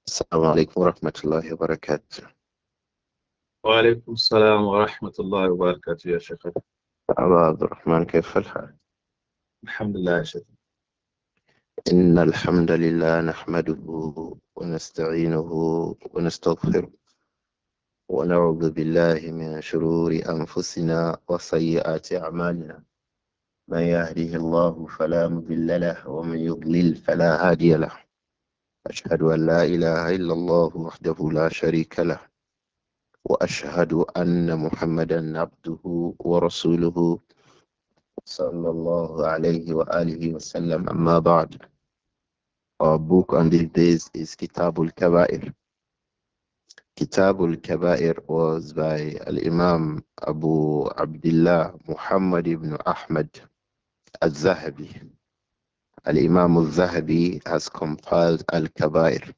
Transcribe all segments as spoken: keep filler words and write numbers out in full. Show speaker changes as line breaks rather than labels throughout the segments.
السلام عليكم ورحمة الله وبركاته.
وعليكم السلام ورحمة الله وبركاته يا شيخ.
أبا عبد الرحمن، كيف الحال؟
الحمد لله يا شيخ.
إن الحمد لله نحمده ونستعينه ونستغفره ونعوذ بالله من شرور أنفسنا وسيئات أعمالنا. من يهده الله فلا مضل له ومن يضلل فلا هادي له. أشهد أن لا إله إلا الله وحده لا شريك له، وأشهد أن محمدا عبده ورسوله صلى الله عليه وآله وسلم. أما بعد. Our book on these days is Kitabul Kabair. Kitabul Kabair was by Al Imam Abu Abdullah Muhammad ibn Ahmad al Zahabi. Al Imam al Zahabi has compiled Al Kabair,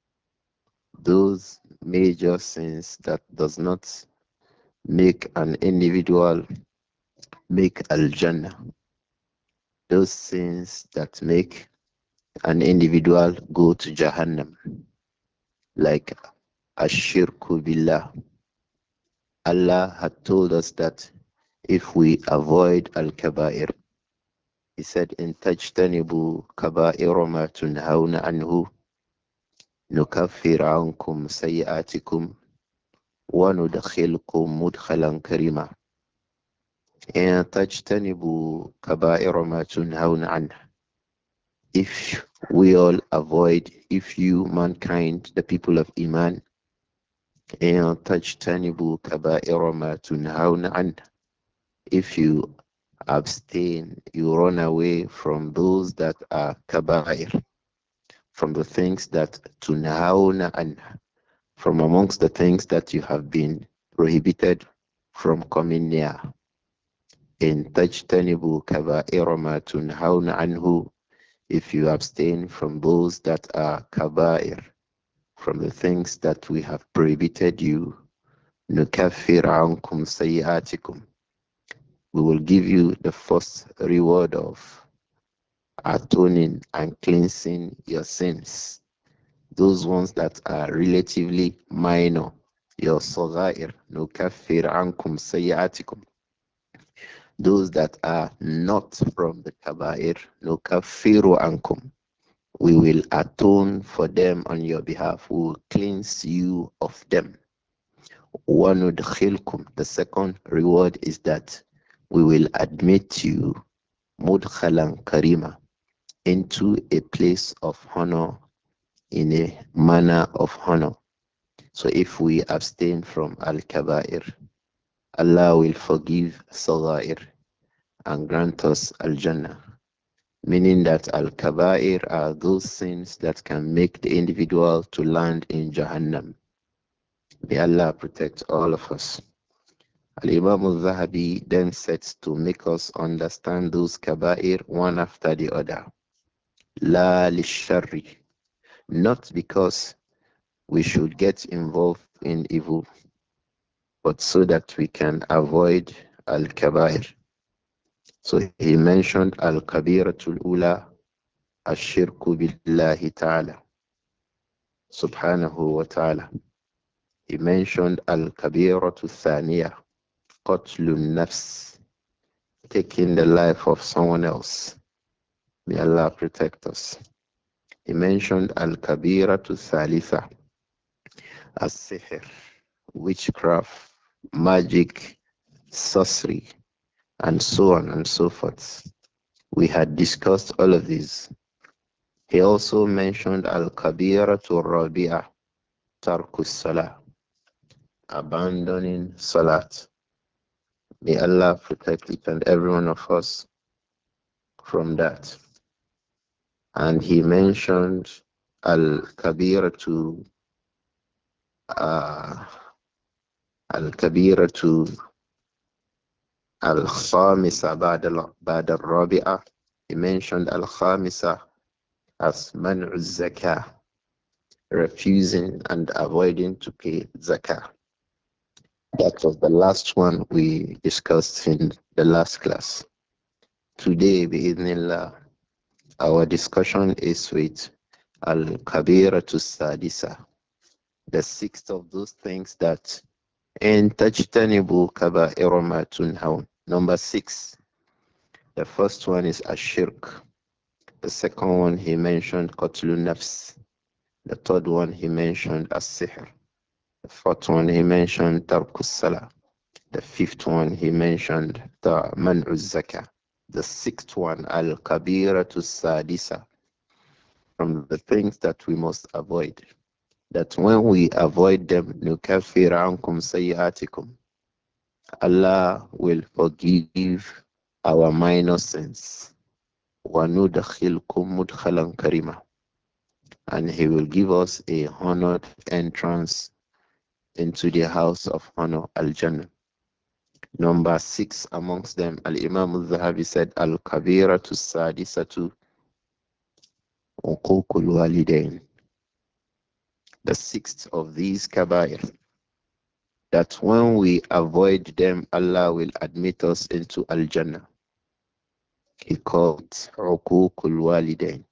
those major sins that does not make an individual make Al Jannah, those sins that make an individual go to Jahannam, like Ashirku Billah. Allah had told us that if we avoid Al-Kaba'ir, He said, in tajtanibu kaba'ira ma tunhawna anhu, nukaffir ankum sayyatikum, wa nudkhilkum mudkhalan karima. In tajtanibu kaba'ira ma tunhawna anhu. If we all avoid, if you, mankind, the people of Iman, in tajtanibu kaba'ira ma tunhawna anhu, if you abstain, you run away from those that are kaba'ir, from the things that tunhauna and from amongst the things that you have been prohibited from coming near. In tajtanibu kaba'ir ma tunhauna anhu, if you abstain from those that are kaba'ir, from the things that we have prohibited you, nukaffir ankum sayyatikum, we will give you the first reward of atoning and cleansing your sins. Those ones that are relatively minor, your sagair, nukaffir ankum sayyatikum. Those that are not from the kabair, nukaffiru ankum. We will atone for them on your behalf. We will cleanse you of them. Wanudkhilkum. The second reward is that we will admit you mudkhalan karima, into a place of honor, in a manner of honor. So if we abstain from al-kaba'ir, Allah will forgive saghair and grant us al-jannah. Meaning that al-kaba'ir are those sins that can make the individual to land in Jahannam. May Allah protect all of us. Al-Imam al-Zahabi then sets to make us understand those kaba'ir one after the other. La lishari. Not because we should get involved in evil, but so that we can avoid al-kabair. So he mentioned al-kabiratul ula, ashirku billahi ta'ala, subhanahu wa ta'ala. He mentioned al-kabiratul thaniya, qatlun nafs, taking the life of someone else. May Allah protect us. He mentioned al-kabiratul thalitha, as-sihr, witchcraft, magic, sorcery, and so on and so forth. We had discussed all of these. He also mentioned Al-Kabira to Rabi'ah, Tarkus Salah, abandoning Salat. May Allah protect each and every one of us from that. And he mentioned Al-Kabira to uh, Al-Kabira to Al-Khamisa Ba'd al-Rabi'ah. He mentioned Al-Khamisa as Man'u Zakah, refusing and avoiding to pay Zakah. That was the last one we discussed in the last class. Today, bi'idhnillah, our discussion is with Al-Kabira to Sadisa. The sixth of those things that in Tajtanibu Kaba'ira ma tunhaun. Number six. The first one is Ashirk. The second one he mentioned Qatlun Nafs. The third one he mentioned As-Sihr. The fourth one he mentioned Tarkus Salah. The fifth one he mentioned the Man'uz Zakah. The sixth one, Al Kabira to Sadisa, from the things that we must avoid. That when we avoid them, Nukafir ankum sayyatikum. Allah will forgive our minor sins. وَنُدْخِلْكُمْ مُدْخَلًا كَرِيمًا. And He will give us a honored entrance into the house of honor, Al Jannah. Number six amongst them, Al Imam al Zahabi said, Al Kabira to Sadisatu Uqukul Walidain. The sixth of these Kabair, that when we avoid them, Allah will admit us into Al Jannah. He called Uqukul Walidain.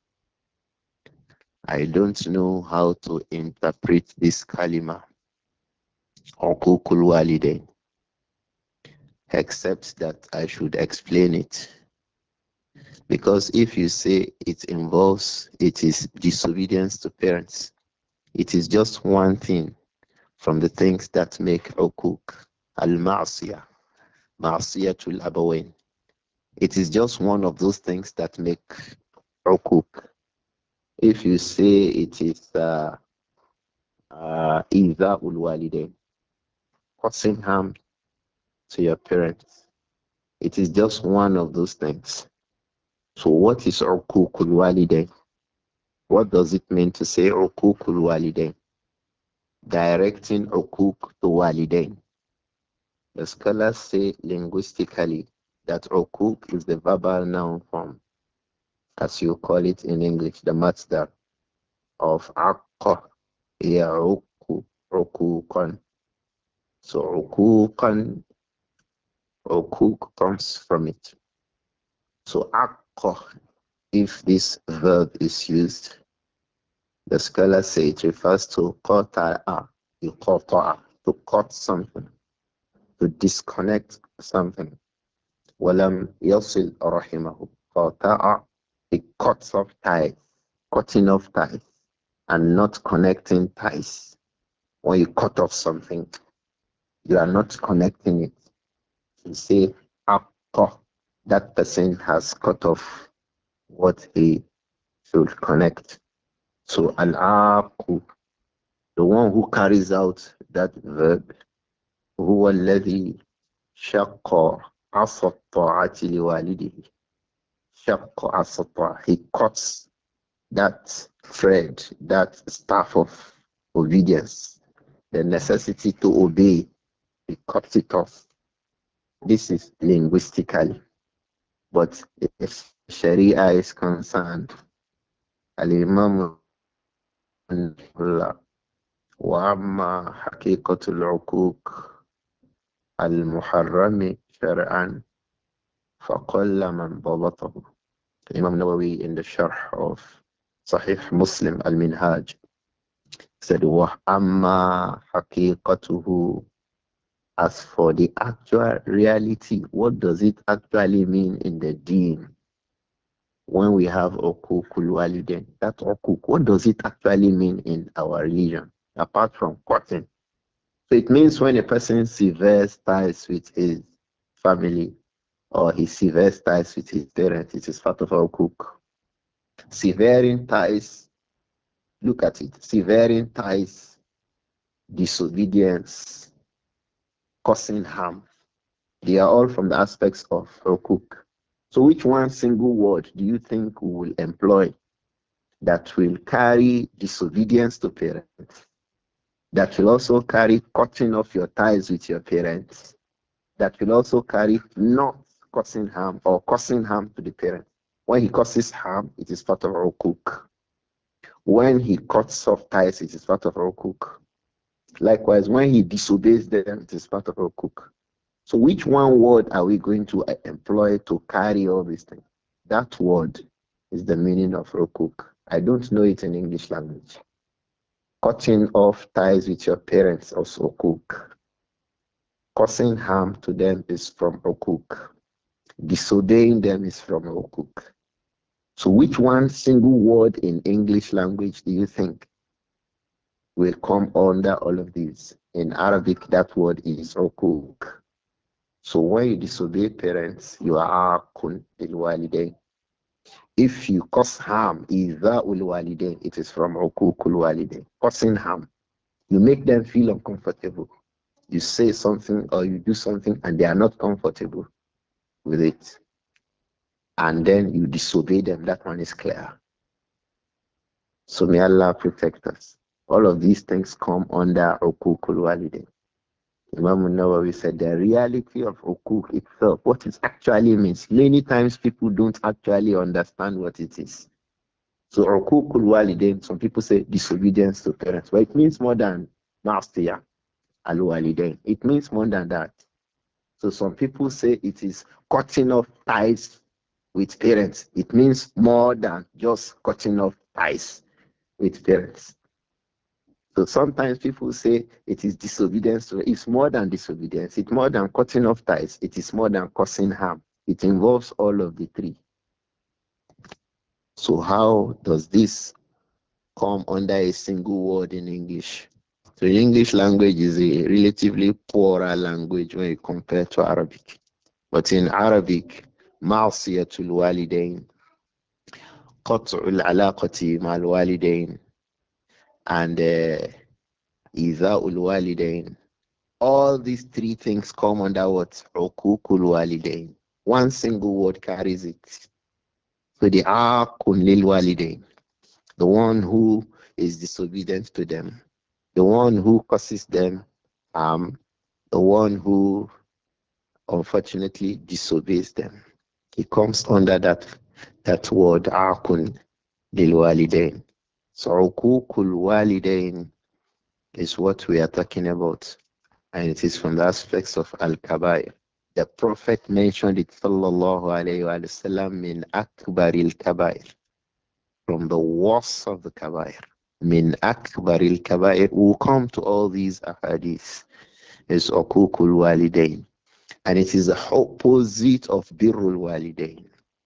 I don't know how to interpret this kalima, Uqukul Walidain, except that I should explain it. Because if you say it involves, it is disobedience to parents, it is just one thing from the things that make uquk, al-ma'siyah, ma'siyatul abawain. It is just one of those things that make uquk. If you say it is uh, uh, iza'ul walidain, causing harm to your parents, it is just one of those things. So what is uqukul walidain? What does it mean to say uqukul walidain? Directing uquk to walidain. The scholars say linguistically that uquk is the verbal noun form, as you call it in English, the masdar of aqqa, ya'uqu, uquqan. So uquqan, uquq comes from it. So aqqa, if this verb is used, the scholars say it refers to qata'a, yuqata'a, to cut something, to disconnect something. Walam yasil rahimahu. Qata'a, it cuts off ties, cutting off ties, and not connecting ties. When you cut off something, you are not connecting it. You say, Aqqa, that person has cut off what he should connect. So, al-aqu, the one who carries out that verb, هو الذي شق عصا الطاعة لوالده. شق عصا الطاعة. He cuts that thread, that staff of obedience, the necessity to obey. He cuts it off. This is linguistically. But if Sharia is concerned, Al-Imam وأما حقيقة العقوق المحرم شرعا فقل من ضبطه. Imam Nawawi in the Sharh of Sahih Muslim Al-Minhaj said, وَأَمَّا حَقِيقَتُهُ. As for the actual reality, what does it actually mean in the deen? When we have Okukul Waliden, that Okuk, what does it actually mean in our religion, apart from cutting? So it means when a person severs ties with his family or he severs ties with his parents, it is part of Okuk. Severing ties, look at it, severing ties, disobedience, causing harm. They are all from the aspects of Okuk. So which one single word do you think we will employ that will carry disobedience to parents, that will also carry cutting off your ties with your parents, that will also carry not causing harm or causing harm to the parents? When he causes harm, it is part of Okuk. When he cuts off ties, it is part of Okuk. Likewise, when he disobeys them, it is part of Okuk. So which one word are we going to employ to carry all these things? That word is the meaning of Okuk. I don't know it in English language. Cutting off ties with your parents also cook. Causing harm to them is from cook. Disobeying them is from cook. So which one single word in English language do you think will come under all of these? In Arabic, that word is cook. So when you disobey parents, you are akun bil walidain. If you cause harm, إِذَاءُ الْوَالِدَيْنِ, it is from عُقُوقُ الْوَالِدَيْنِ, causing harm. You make them feel uncomfortable. You say something or you do something and they are not comfortable with it. And then you disobey them. That one is clear. So may Allah protect us. All of these things come under عُقُوقُ الْوَالِدَيْنِ. Imam Nawawi said the reality of hukuk itself, what it actually means. Many times people don't actually understand what it is. So hukukul walidain, some people say disobedience to parents, but it means more than ma'asiyah al walidain. It means more than that. So some people say it is cutting off ties with parents. It means more than just cutting off ties with parents. So sometimes people say it is disobedience. To, it's more than disobedience. It's more than cutting off ties. It is more than causing harm. It involves all of the three. So how does this come under a single word in English? So the English language is a relatively poorer language when you compare to Arabic. But in Arabic, معصية الوالدين, قطع العلاقة مع الوالدين, and uh, إيذاء الوالدين. All these three things come under what? عقوق الوالدين. One single word carries it. So the عاق للوالدين, the one who is disobedient to them, the one who causes them harm, the one who unfortunately disobeys them. He comes under that that word akun lil walidain. So ukukul walidain is what we are talking about, and it is from the aspects of al kabair. The Prophet mentioned it sallallahu alayhi wa sallam min akbaril kabair, from the worst of the kabair. Min akbaril kabair. We'll come to all these ahadith. Is ukukul walidain. And it is the opposite of birrul walidain.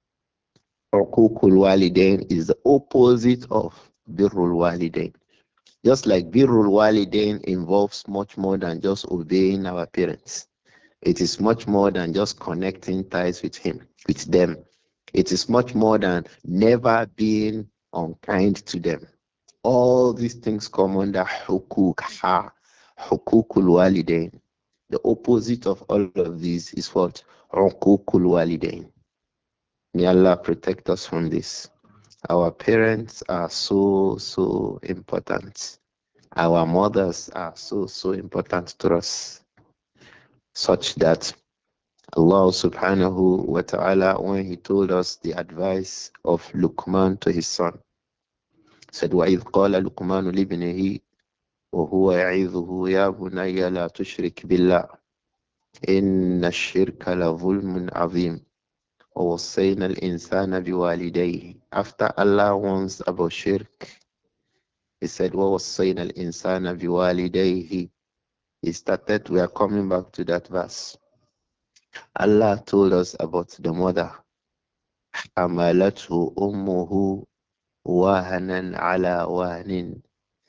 Uqukul walidain is the opposite of birrul walidain. Just like birrul walidain involves much more than just obeying our parents. It is much more than just connecting ties with him, with them. It is much more than never being unkind to them. All these things come under hukuk, ha, hukukul walidain. The opposite of all of these is what? Uqukul walidain. May Allah protect us from this. Our parents are so, so important. Our mothers are so, so important to us, such that Allah subhanahu wa ta'ala, when He told us the advice of Luqman to his son, said, وَإِذْ قَالَ لُقْمَانُ لِابْنِهِ وَهُوَ يَعِظُهُ يَا بُنَيَّ لَا تُشْرِكْ بِاللَّهِ إِنَّ الشِّرْكَ لَظُلْمٌ عَظِيمٌ وَوَصَّيْنَا الْإِنسَانَ بِوَالِدَيْهِ. After Allah warns about shirk, He said, وَوَصَّيْنَا الْإِنسَانَ بِوَالِدَيْهِ. He started, we are coming back to that verse. Allah told us about the mother. حَمَلَتْهُ أُمُّهُ وَهَنًا عَلَى وَهْنٍ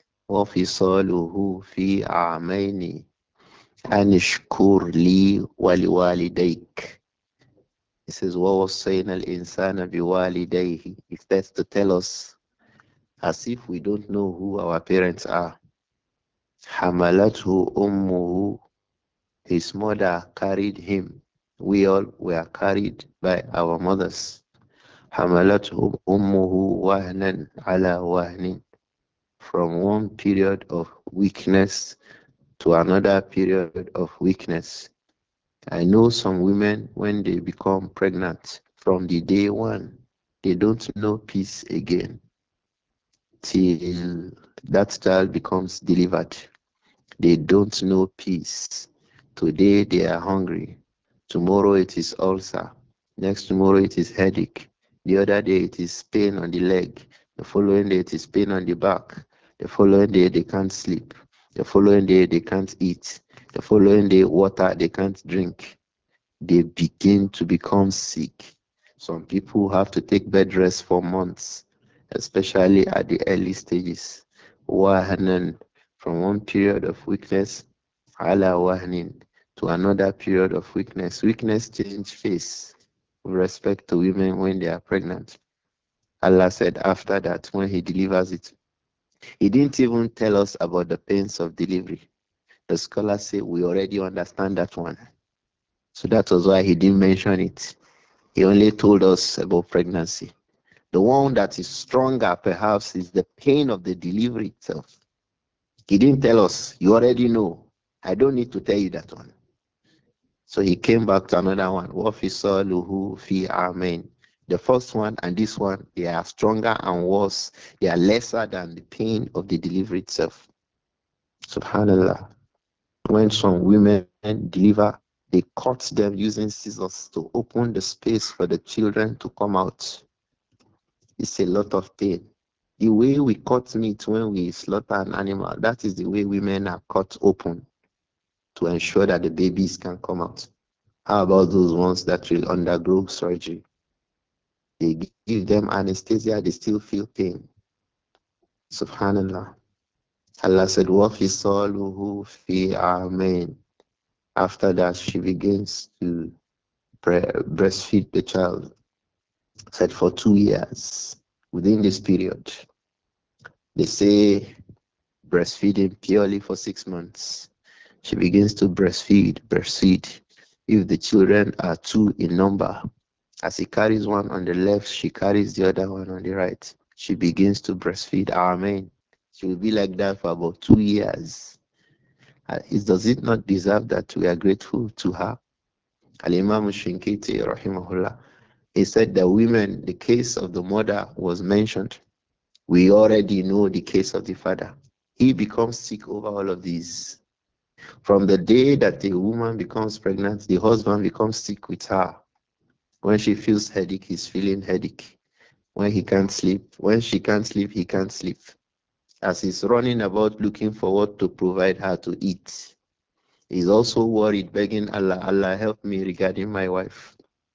وَفِصَالُهُ فِي عَامَيْنِ أَنِ اشْكُرْ لِي وَلِوَالِدَيْكَ. He says, وَوَصَّيْنَا الْإِنسَانَ بِوَالِدَيْهِ. He starts to tell us as if we don't know who our parents are. حَمَلَتْهُ أُمُّهُ. His mother carried him. We all were carried by our mothers. حَمَلَتْهُ أُمُّهُ وَهْنًا عَلَى وَهْنٍ. From one period of weakness to another period of weakness. I know some women, when they become pregnant, from the day one, they don't know peace again till that child becomes delivered. They don't know peace. Today they are hungry. Tomorrow it is ulcer. Next tomorrow it is headache. The other day it is pain on the leg. The following day, it is pain on the back. The following day, they can't sleep. The following day, they can't eat. The following day, water they can't drink. They begin to become sick. Some people have to take bed rest for months, especially at the early stages. Wahnan, from one period of weakness, ala wahnin, to another period of weakness. Weakness change face with respect to women when they are pregnant. Allah said after that, when He delivers it, He didn't even tell us about the pains of delivery. The scholars say we already understand that one. So that was why He didn't mention it. He only told us about pregnancy. The one that is stronger, perhaps, is the pain of the delivery itself. He didn't tell us. You already know. I don't need to tell you that one. So he came back to another one. وَفِصَالُهُ fi amen. The first one and this one, they are stronger and worse. They are lesser than the pain of the delivery itself. Subhanallah. When some women deliver, they cut them using scissors to open the space for the children to come out. It's a lot of pain. The way we cut meat when we slaughter an animal, that is the way women are cut open to ensure that the babies can come out. How about those ones that will undergo surgery? They give them anesthesia, they still feel pain. Subhanallah. Allah said, وَفِصَالُهُ fi amen. After that, she begins to breastfeed the child. Said for two years. Within this period, they say breastfeeding purely for six months. She begins to breastfeed, breastfeed. If the children are two in number, as he carries one on the left, she carries the other one on the right. She begins to breastfeed. Amen. She will be like that for about two years. Uh, Is, does it not deserve that we are grateful to her? Al-Imam Shinkiti, rahimahullah, he said the women, the case of the mother was mentioned. We already know the case of the father. He becomes sick over all of these. From the day that the woman becomes pregnant, the husband becomes sick with her. When she feels headache, he's feeling headache. When he can't sleep, when she can't sleep, he can't sleep. As he's running about looking for what to provide her to eat, he's also worried, begging Allah, Allah help me regarding my wife.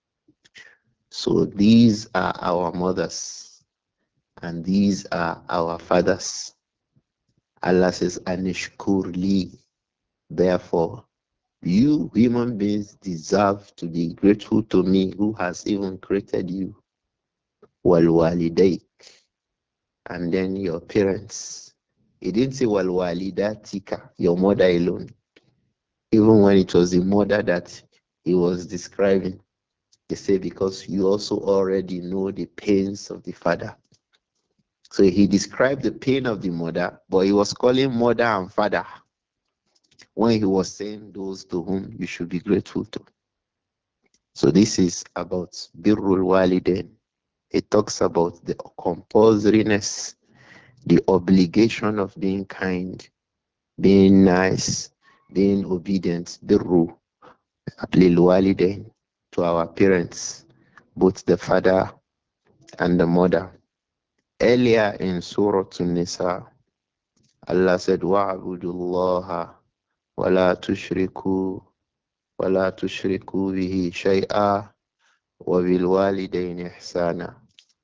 So these are our mothers and these are our fathers. Allah says, Anishkurli. Therefore, you human beings deserve to be grateful to me who has even created you. Wal waliday, and then your parents. He didn't say wal walidatika, your mother alone. Even when it was the mother that he was describing, he said because you also already know the pains of the father. So he described the pain of the mother, but he was calling mother and father when he was saying those to whom you should be grateful to. So this is about birrul walidain. It talks about the compulsoriness, the obligation of being kind, being nice, being obedient, birru lil walidain, to our parents, both the father and the mother. Earlier in Surah An-Nisa, Allah said, وَاعْبُدُوا اللَّهَ وَلَا تُشْرِكُوا وَلَا تُشْرِكُوا بِهِ شَيْئًا وَبِالْوَالِدَيْنِ إِحْسَانًا.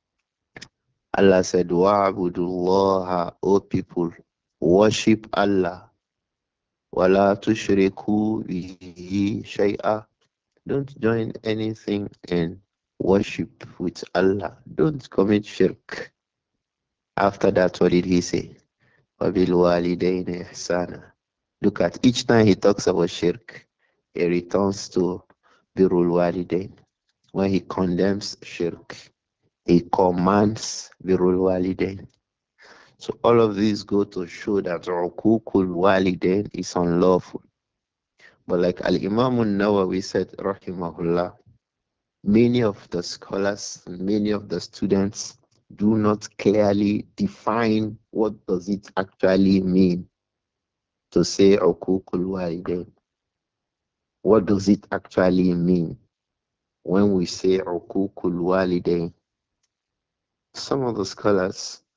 Allah said, وَاعْبُدُوا اللَّهَ, O people, worship Allah. وَلَا تُشْرِكُوا بِهِ شَيْئًا. Don't join anything in worship with Allah. Don't commit shirk. After that, what did he say? وَبِالْوَالِدَيْنِ إِحْسَانًا. Look at each time he talks about shirk, he returns to birrul walidain. When he condemns shirk, he commands birrul walidain. So all of these go to show that uqukul walidain is unlawful. But like Al-Imam al-Nawawi said, rahimahullah, many of the scholars, many of the students do not clearly define what does it actually mean to say uqukul walidain. What does it actually mean when we say uqukul walidain? Some of the scholars,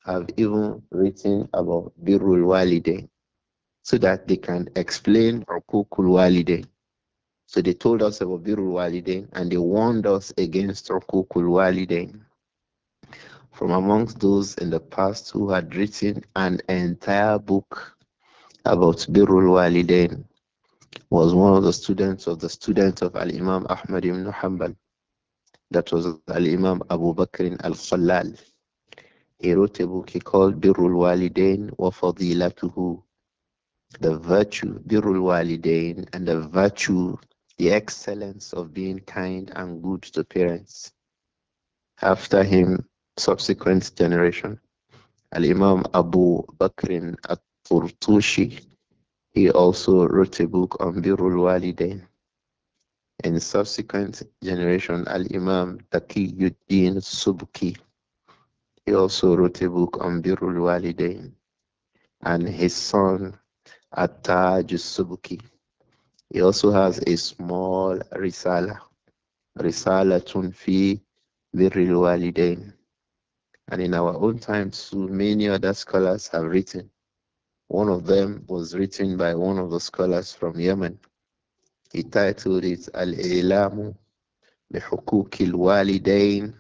have even written about Birrul Walidain so that they can explain Uqukul Walidain. So they told us about Birrul Walidain and they warned us against Uqukul Walidain. From amongst those in the past who had written an entire book about Birrul Walidain was one of the students of the student of Al Imam Ahmad ibn Hanbal. That was Al Imam Abu Bakr al Khalal. He wrote a book he called Birrul Walidain wa Fadilatuhu, the virtue, Birrul Walidain, and the virtue, the excellence of being kind and good to parents. After him, subsequent generation, Al Imam Abu Bakr al Turtushi, he also wrote a book on Birrul Walidain. In subsequent generation, Al Imam Taqiyuddin Subki, he also wrote a book on Birrul Walidain. And his son Attaj Subki, he also has a small risala, risalatun fi birril walidain. And in our own time, too, many other scholars have written. One of them was written by one of the scholars from Yemen. He titled it Al-Ilamu بحقوق الوالدين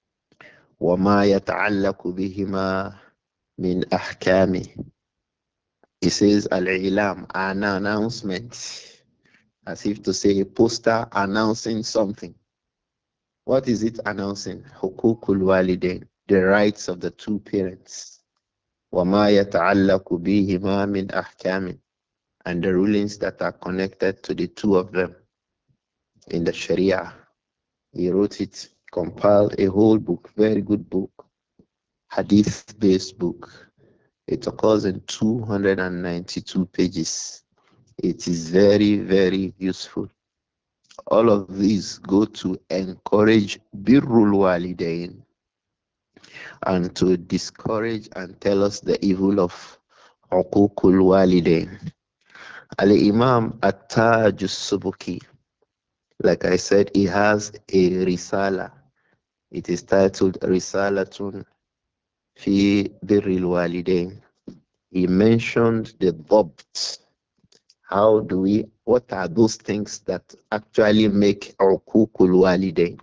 وما يتعلق بهما من أحكامه. He says Al-Ilam, an announcement, as if to say a poster announcing something. What is it announcing? Hukukul walidain, the rights of the two parents. وما يتعلق بهما من أحكام, and the rulings that are connected to the two of them in the Sharia. He wrote it, compiled a whole book, very good book, hadith-based book. It occurs in two hundred ninety-two pages. It is very, very useful. All of these go to encourage birrul walidain and to discourage and tell us the evil of uququl walidain. Al-Imam At-Taj Subuki, like I said, he has a risala. It is titled Risalatun fi birril walidain. He mentioned the dabt. How do we, what are those things that actually make uququl walidain?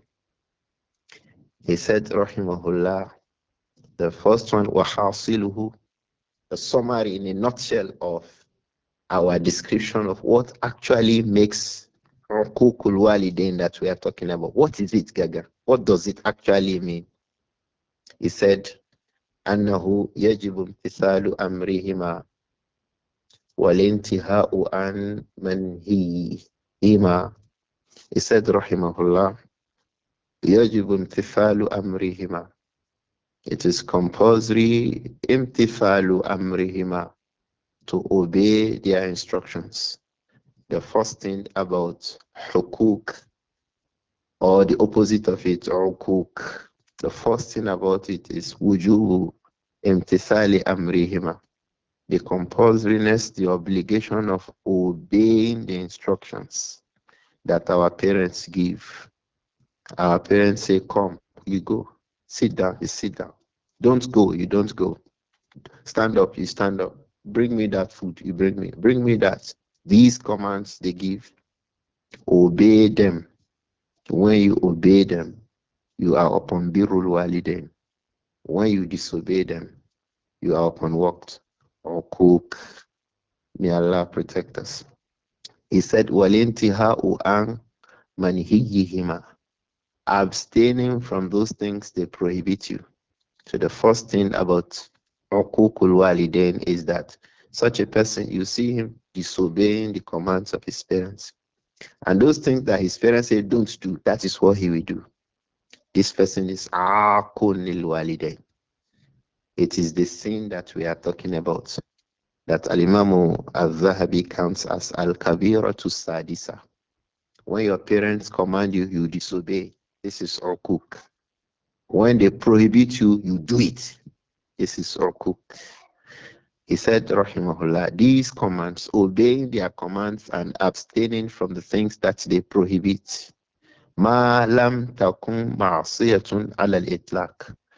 He said, Rahimahullah, the first one, وَحَاصِلُهُ, the summary in a nutshell of our description of what actually makes uququl walidain that we are talking about. What is it, Gaga? What does it actually mean? He said, أنه يجب امتثال أمرهما والانتهاء عن منهيهما. He said, Rahimahullah, يجب امتثال أمرهما. It is compulsory امتثال أمرهما, to obey their instructions. The first thing about hukuk, or the opposite of it, hukuk, the first thing about it is wujubu imtithali amrihima, the compulsoriness, the obligation of obeying the instructions that our parents give. Our parents say, come, you go. Sit down, you sit down. Don't go, you don't go. Stand up, you stand up. Bring me that food, you bring me. Bring me that. These commands they give, obey them. When you obey them, you are upon birrul walidain. When you disobey them, you are upon what? Or cook. May Allah protect us. He said, Walintiha'u an manhiyihima, abstaining from those things they prohibit you. So the first thing about uqukul walidain is that such a person, you see him disobeying the commands of his parents. And those things that his parents say don't do, that is what he will do. This person is aqul lil walidain. It is the sin that we are talking about, that Al-Imam al-Zahabi counts as al-kabira to sadisa. When your parents command you, you disobey. This is uquk. When they prohibit you, you do it. This is uquk. He said, Rahimahullah, these commands, obeying their commands and abstaining from the things that they prohibit, ma lam takun ma'asiyatun ala al-itlaq,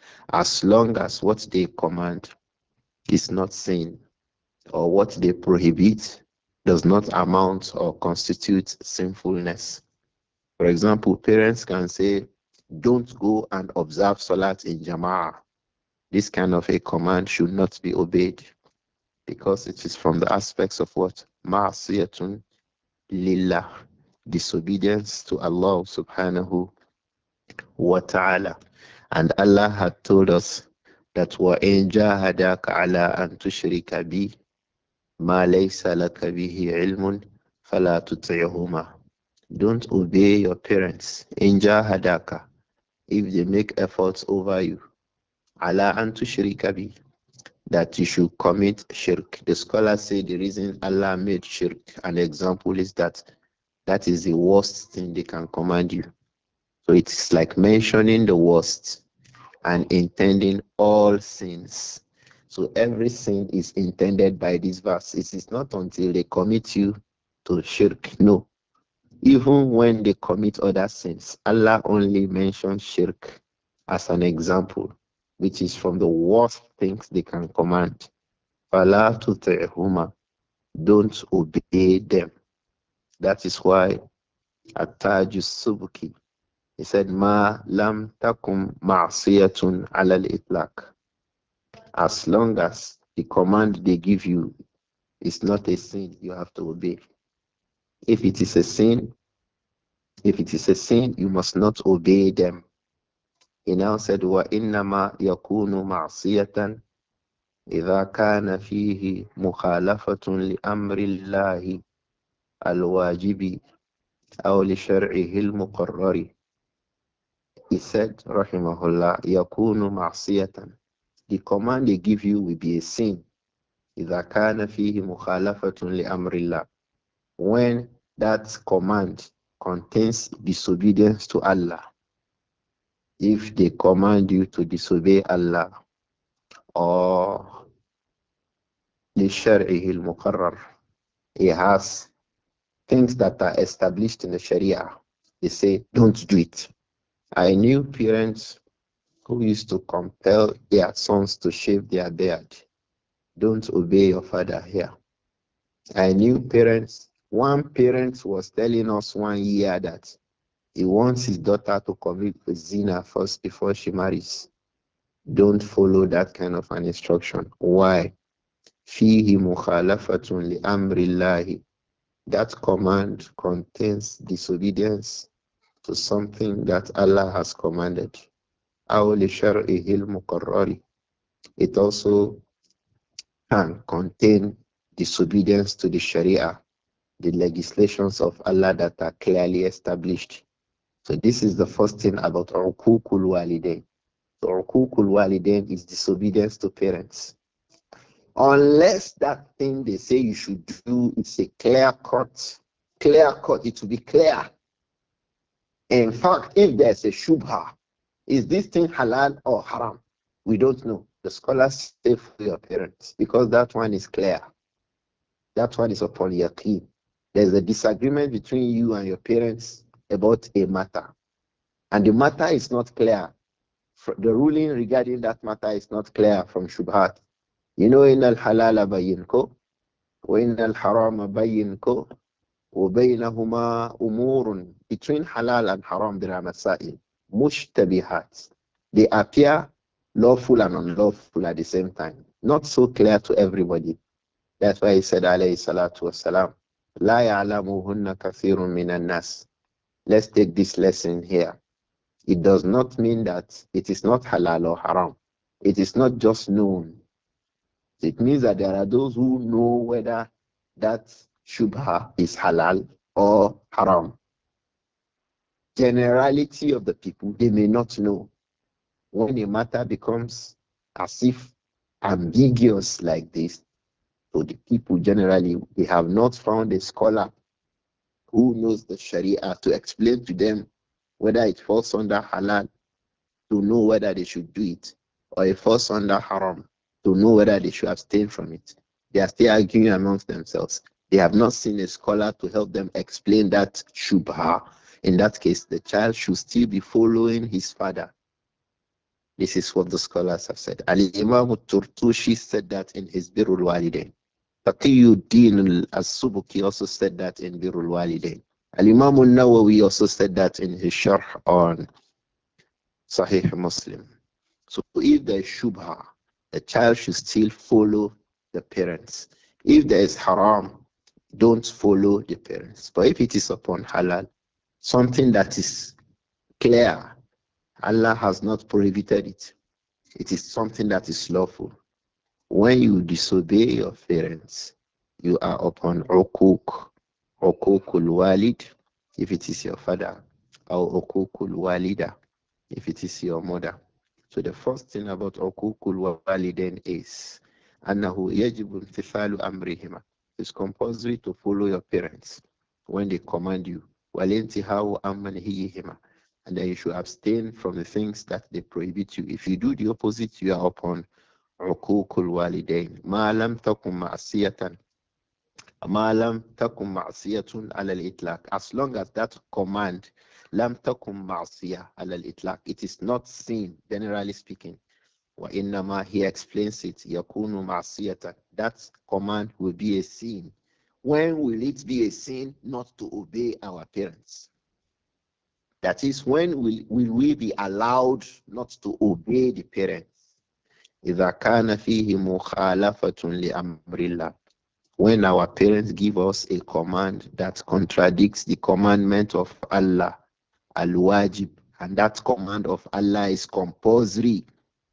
as long as what they command is not sin or what they prohibit does not amount or constitute sinfulness. For example, parents can say, don't go and observe Salat in Jama'ah. This kind of a command should not be obeyed because it is from the aspects of what? Ma'asiyatun lillah, disobedience to Allah subhanahu wa ta'ala. And Allah had told us that وَإِن جَاهَدَاكَ عَلَىٰ أَن تُشْرِكَ بِي مَا لَيْسَ لَكَ بِهِ عِلْمٌ فَلَا تُطِعْهُمَا. Don't obey your parents. In jahadaka, if they make efforts over you, ala an tushrika bi, that you should commit shirk. The scholars say the reason Allah made shirk an example is that that is the worst thing they can command you. So it's like mentioning the worst and intending all sins. So every sin is intended by this verse. It is not until they commit you to shirk. No. Even when they commit other sins, Allah only mentions shirk as an example, which is from the worst things they can command. فَلَا تُطِعْهُمَا, don't obey them. That is why At-Taj Subki, he said, Ma lam takum ma'siyatun ala al-itlaq. As long as the command they give you is not a sin, you have to obey. If it is a sin, if it is a sin, you must not obey them. He now said, Wa innama yakunu ma'siyatan إذا كان فيه مخالفة لأمر الله الواجب أو لشرعه المقرر. He said, Rahimahullah, يكون معصية. The command they give you will be a sin. إذا كان فيه مخالفة لأمر الله. When that command contains disobedience to Allah. If they command you to disobey Allah or لشرعه المقرر, he has things that are established in the Sharia. They say, don't do it. I knew parents who used to compel their sons to shave their beard. Don't obey your father here. I knew parents, one parent was telling us one year that he wants his daughter to commit zina first before she marries. Don't follow that kind of an instruction. Why? فيه مخالفة لأمر الله. That command contains disobedience to something that Allah has commanded. أو لشرعه المقرر. It also can contain disobedience to the Sharia, the legislations of Allah that are clearly established. So this is the first thing about uqukul walidain. So uqukul walidain is disobedience to parents. Unless that thing they say you should do is a clear cut, clear cut, it will be clear. In fact, if there's a shubha, is this thing halal or haram? We don't know. The scholars say for your parents because that one is clear. That one is upon yaqeen. There's a disagreement between you and your parents about a matter, and the matter is not clear. The ruling regarding that matter is not clear from shubhat. You know, in al halala bayinko, wa in al harama bayinko, wa baynahuma umurun. Between halal and haram, there are masail, mushtabihat. They appear lawful and unlawful at the same time. Not so clear to everybody. That's why he said, alayhi salatu wasalam, la ya'lamuhunna kathirun minan nas. Let's take this lesson here. It does not mean that it is not halal or haram. It is not just known. It means that there are those who know whether that shubha is halal or haram. Generality of the people, they may not know. When a matter becomes as if ambiguous like this, so the people generally, they have not found a scholar who knows the Sharia to explain to them whether it falls under halal, to know whether they should do it, or it falls under haram, to know whether they should abstain from it. They are still arguing amongst themselves. They have not seen a scholar to help them explain that shubha. In that case, the child should still be following his father. This is what the scholars have said. Ali Imam Turtushi said that in his Birul Walidain. Taqiyuddin al-Subuki also said that in Birul Walidain. Al-Imam al-Nawawi also said that in his Sharh on Sahih Muslim. So if there is Shubha, the child should still follow the parents. If there is haram, don't follow the parents. But if it is upon halal, something that is clear, Allah has not prohibited it. It is something that is lawful. When you disobey your parents, you are upon ukuk, ukukul walid, if it is your father, or ukukul walida, if it is your mother. So the first thing about ukukul walidain is annahu yajibu imtithalu amrihima. It's compulsory to follow your parents when they command you. Walintihawu ammanhiyihima. And then you should abstain from the things that they prohibit you. If you do the opposite, you are upon عقوق الوالدين ما لم تكن معصية ما لم تكن معصية على الإطلاق, as long as that command لم تكن معصية على الإطلاق, it is not sin generally speaking. وإنما, he explains it, يكون معصية, that command will be a sin. When will it be a sin not to obey our parents? That is, when will, will we be allowed not to obey the parents? إذا كان فيه مخالفة لأمر الله, when our parents give us a command that contradicts the commandment of Allah, al-wajib, and that command of Allah is compulsory,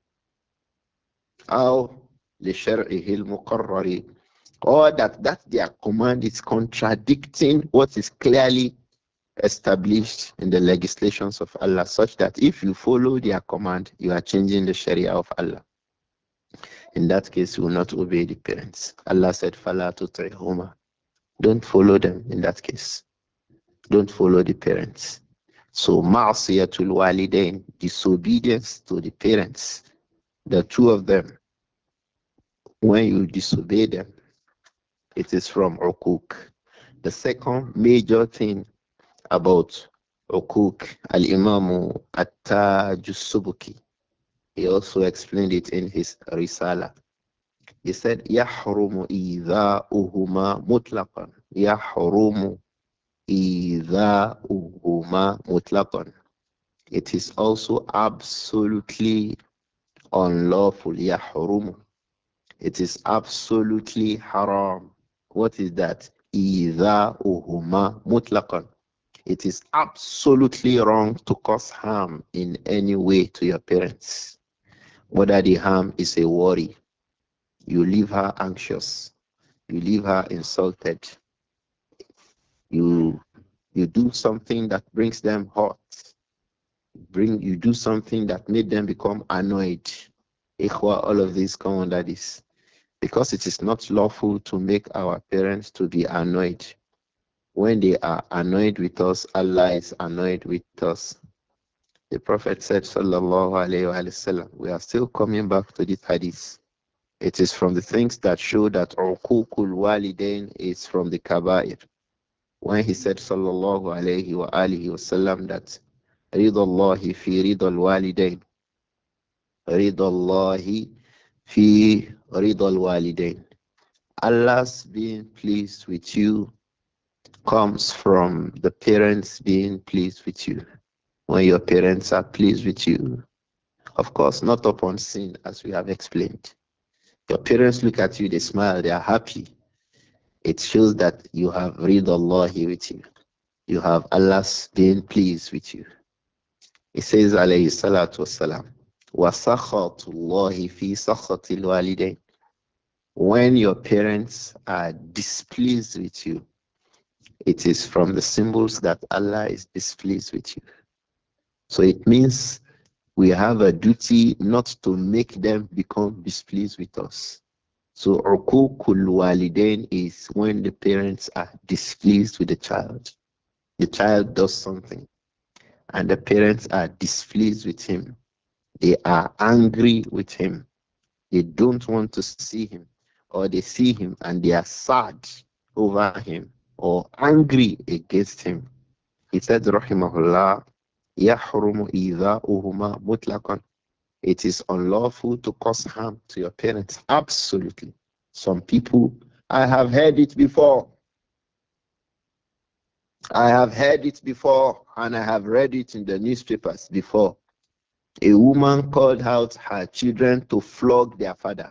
أو لشرعه المقرر, or that that their command is contradicting what is clearly established in the legislations of Allah, such that if you follow their command, you are changing the Sharia of Allah. In that case, you will not obey the parents. Allah said, Fala tuti'huma. Don't follow them in that case. Don't follow the parents. So, ma'asiyatul walidain, disobedience to the parents, the two of them, when you disobey them, it is from ukuk. The second major thing about ukuk, al-imamu at-Taj-Subuki, he also explained it in his Risala. He said, يحرم إيذاؤهما مطلقا. يحرم إيذاؤهما مطلقا. It is also absolutely unlawful. يحرم. It is absolutely haram. What is that? إيذاؤهما مطلقا. It is absolutely wrong to cause harm in any way to your parents. Whether the harm is a worry, you leave her anxious, you leave her insulted, you you do something that brings them hot, bring you do something that made them become annoyed. Ikhwa, all of these come under this. Because it is not lawful to make our parents to be annoyed. When they are annoyed with us, Allah is annoyed with us. The Prophet said, Sallallahu Alaihi Wasallam, we are still coming back to this hadith. It is from the things that show that uqukul walidain is from the kaba'ir. When he said, Sallallahu Alaihi wa alihi Wasallam, that ridallahi fi ridal walidain, ridallahi fi ridal walidain. Allah's being pleased with you comes from the parents being pleased with you. When your parents are pleased with you, of course, not upon sin, as we have explained. Your parents look at you, they smile, they are happy. It shows that you have read Allah with you. You have Allah's being pleased with you. It says, alayhi salatu wasalam, وَسَخَطُ اللَّهِ فِي سَخَطِ الْوَالِدَيْنِ. When your parents are displeased with you, it is from the symbols that Allah is displeased with you. So it means we have a duty not to make them become displeased with us. So uqukul walidain is when the parents are displeased with the child. The child does something and the parents are displeased with him. They are angry with him. They don't want to see him, or they see him and they are sad over him or angry against him. He said, Rahimahullah, يحرم إيذاؤهما مطلقا. It is unlawful to cause harm to your parents. Absolutely. Some people, I have heard it before. I have heard it before, and I have read it in the newspapers before. A woman called out her children to flog their father.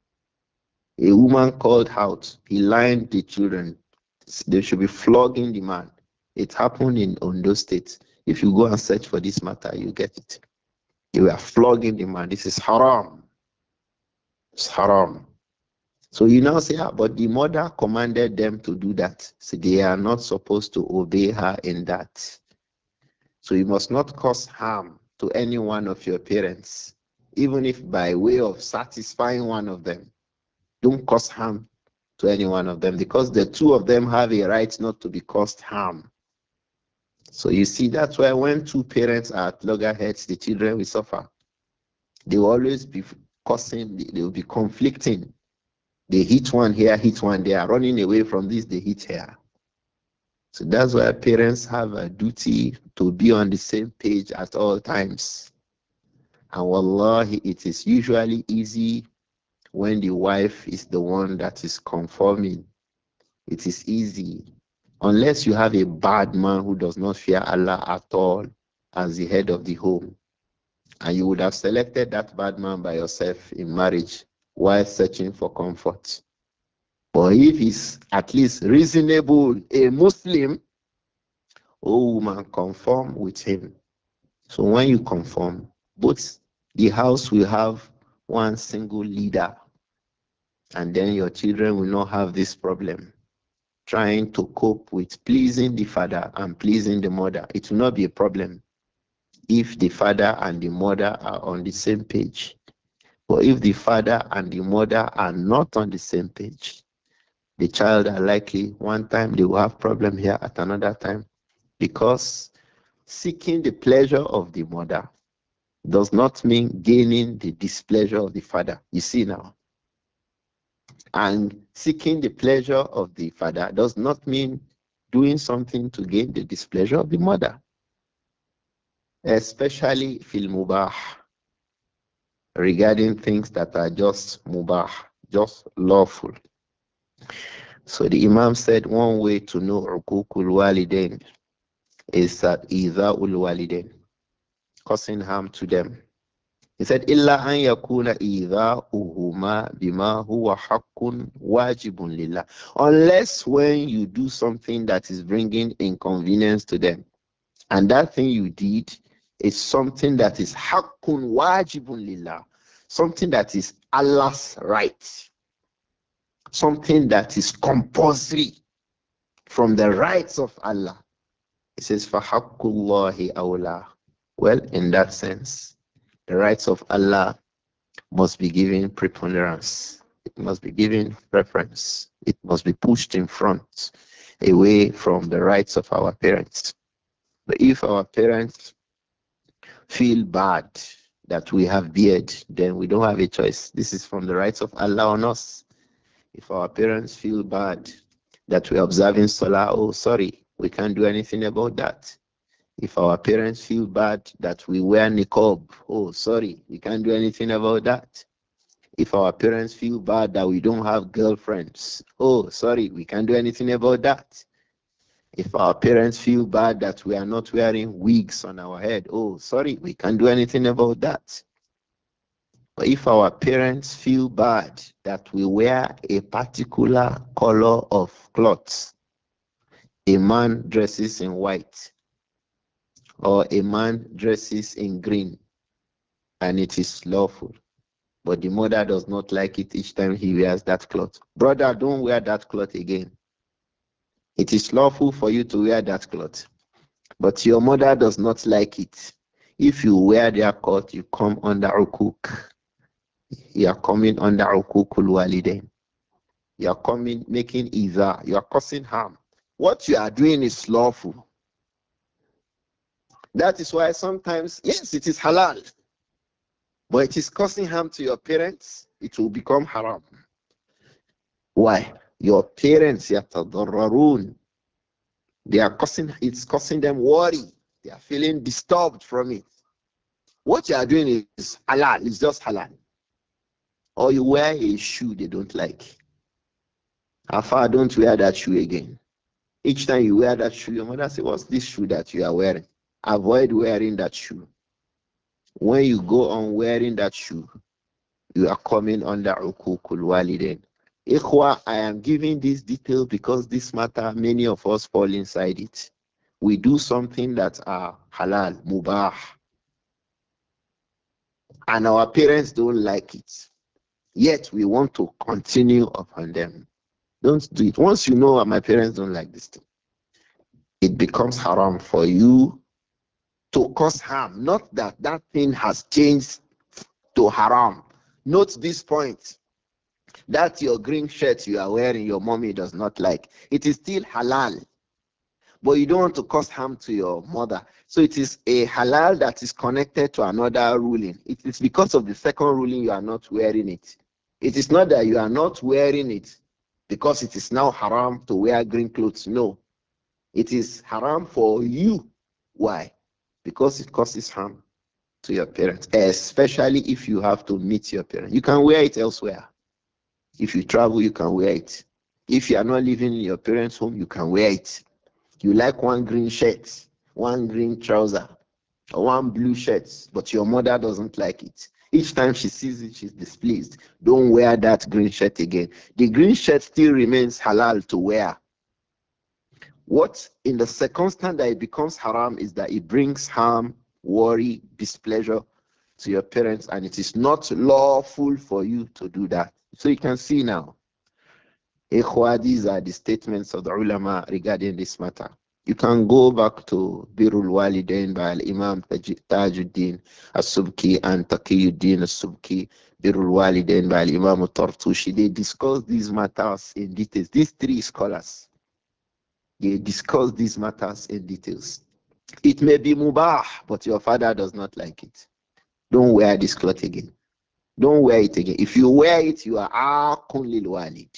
A woman called out, he lined the children. They should be flogging the man. It happened in Ondo State. If you go and search for this matter, you get it. You were flogging the man. This is haram. It's haram. So you now say, ah, but the mother commanded them to do that. So they are not supposed to obey her in that. So you must not cause harm to any one of your parents, even if by way of satisfying one of them. Don't cause harm to any one of them because the two of them have a right not to be caused harm. So you see, that's why when two parents are at loggerheads, the children will suffer. They will always be causing, they will be conflicting. They hit one here, hit one there, running away from this, they hit here. So that's why parents have a duty to be on the same page at all times. And wallahi, it is usually easy when the wife is the one that is conforming. It is easy. Unless you have a bad man who does not fear Allah at all as the head of the home. And you would have selected that bad man by yourself in marriage while searching for comfort. But if he's at least reasonable, a Muslim, oh woman, conform with him. So when you conform, both the house will have one single leader, and then your children will not have this problem. Trying to cope with pleasing the father and pleasing the mother. It will not be a problem if the father and the mother are on the same page. But if the father and the mother are not on the same page, the child are likely one time they will have problem here at another time because seeking the pleasure of the mother does not mean gaining the displeasure of the father. You see now. And seeking the pleasure of the father does not mean doing something to gain the displeasure of the mother, especially fil mubah, regarding things that are just mubah, just lawful. So the Imam said one way to know uqukul walidain is that either ul walidain, causing harm to them. He said, Illa an yakuna idha uhuma bima huwa haqqun wajibun lillah. Unless when you do something that is bringing inconvenience to them. And that thing you did is something that is haqqun wajibun lillah. Something that is Allah's right. Something that is compulsory from the rights of Allah. It says, فَحَقُّ awla. Well, in that sense, the rights of Allah must be given preponderance. It must be given preference. It must be pushed in front, away from the rights of our parents. But if our parents feel bad that we have beard, then we don't have a choice. This is from the rights of Allah on us. If our parents feel bad that we're observing Salah, oh, sorry, we can't do anything about that. If our parents feel bad that we wear niqab, oh, sorry, we can't do anything about that. If our parents feel bad that we don't have girlfriends, oh, sorry, we can't do anything about that. If our parents feel bad that we are not wearing wigs on our head, oh, sorry, we can't do anything about that. But if our parents feel bad that we wear a particular color of clothes, a man dresses in white or a man dresses in green, and it is lawful. But the mother does not like it each time he wears that cloth. Brother, don't wear that cloth again. It is lawful for you to wear that cloth. But your mother does not like it. If you wear their cloth, you come under ukuk. You are coming under ukukul walidain. You are coming, making either. You are causing harm. What you are doing is lawful. That is why sometimes, yes, it is halal. But it is causing harm to your parents. It will become haram. Why? Your parents, yatadarrarun. They are causing, it's causing them worry. They are feeling disturbed from it. What you are doing is halal, it's just halal. Or you wear a shoe they don't like. Afa, don't wear that shoe again. Each time you wear that shoe, your mother say, what's this shoe that you are wearing? Avoid wearing that shoe. When you go on wearing that shoe, you are coming under ukukul walidain. Ikhwa, I am giving this detail because this matter, many of us fall inside it. We do something that are halal, mubah, and our parents don't like it. Yet we want to continue upon them. Don't do it. Once you know my parents don't like this thing, it becomes haram for you to cause harm. Not that that thing has changed to haram. Note this point. That your green shirt you are wearing, your mommy does not like. It is still halal, but you don't want to cause harm to your mother. So it is a halal that is connected to another ruling. It is because of the second ruling you are not wearing it. It is not that you are not wearing it because it is now haram to wear green clothes. No, it is haram for you. Why? Because it causes harm to your parents, especially if you have to meet your parents. You can wear it elsewhere. If you travel, you can wear it. If you are not living in your parents' home, you can wear it. You like one green shirt, one green trouser, or one blue shirt, but your mother doesn't like it. Each time she sees it, she's displeased. Don't wear that green shirt again. The green shirt still remains halal to wear. What in the circumstance that it becomes haram is that it brings harm, worry, displeasure to your parents, and it is not lawful for you to do that. So you can see now, Ikhwa, these are the statements of the ulama regarding this matter. You can go back to Birul Walidain by Imam Tajuddin As-Subki and Taqiyuddin As-Subki, Birul Walidain by Imam Tartushi. They discuss these matters in details. These three scholars, they discuss these matters in details. It may be mubah, but your father does not like it. Don't wear this cloth again. Don't wear it again. If you wear it, you are akun lil walid.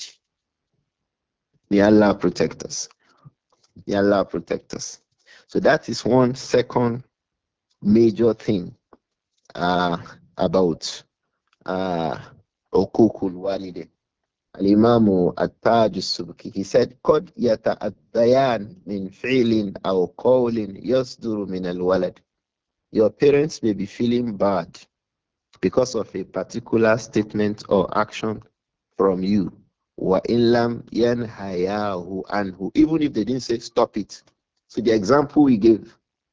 May Allah protect us. May Allah protect us. So that is one second major thing uh, about uh, Okukul Walide. Al-Imam At-Taj Subki, he said, قد يتأذيان من فعل أو قول يصدر من الولد. Your parents may be feeling bad because of a particular statement or action from you. وَإِن لَمْ يَنْهَيَاهُ عَنْهُ. Even if they didn't say stop it. So the example we gave,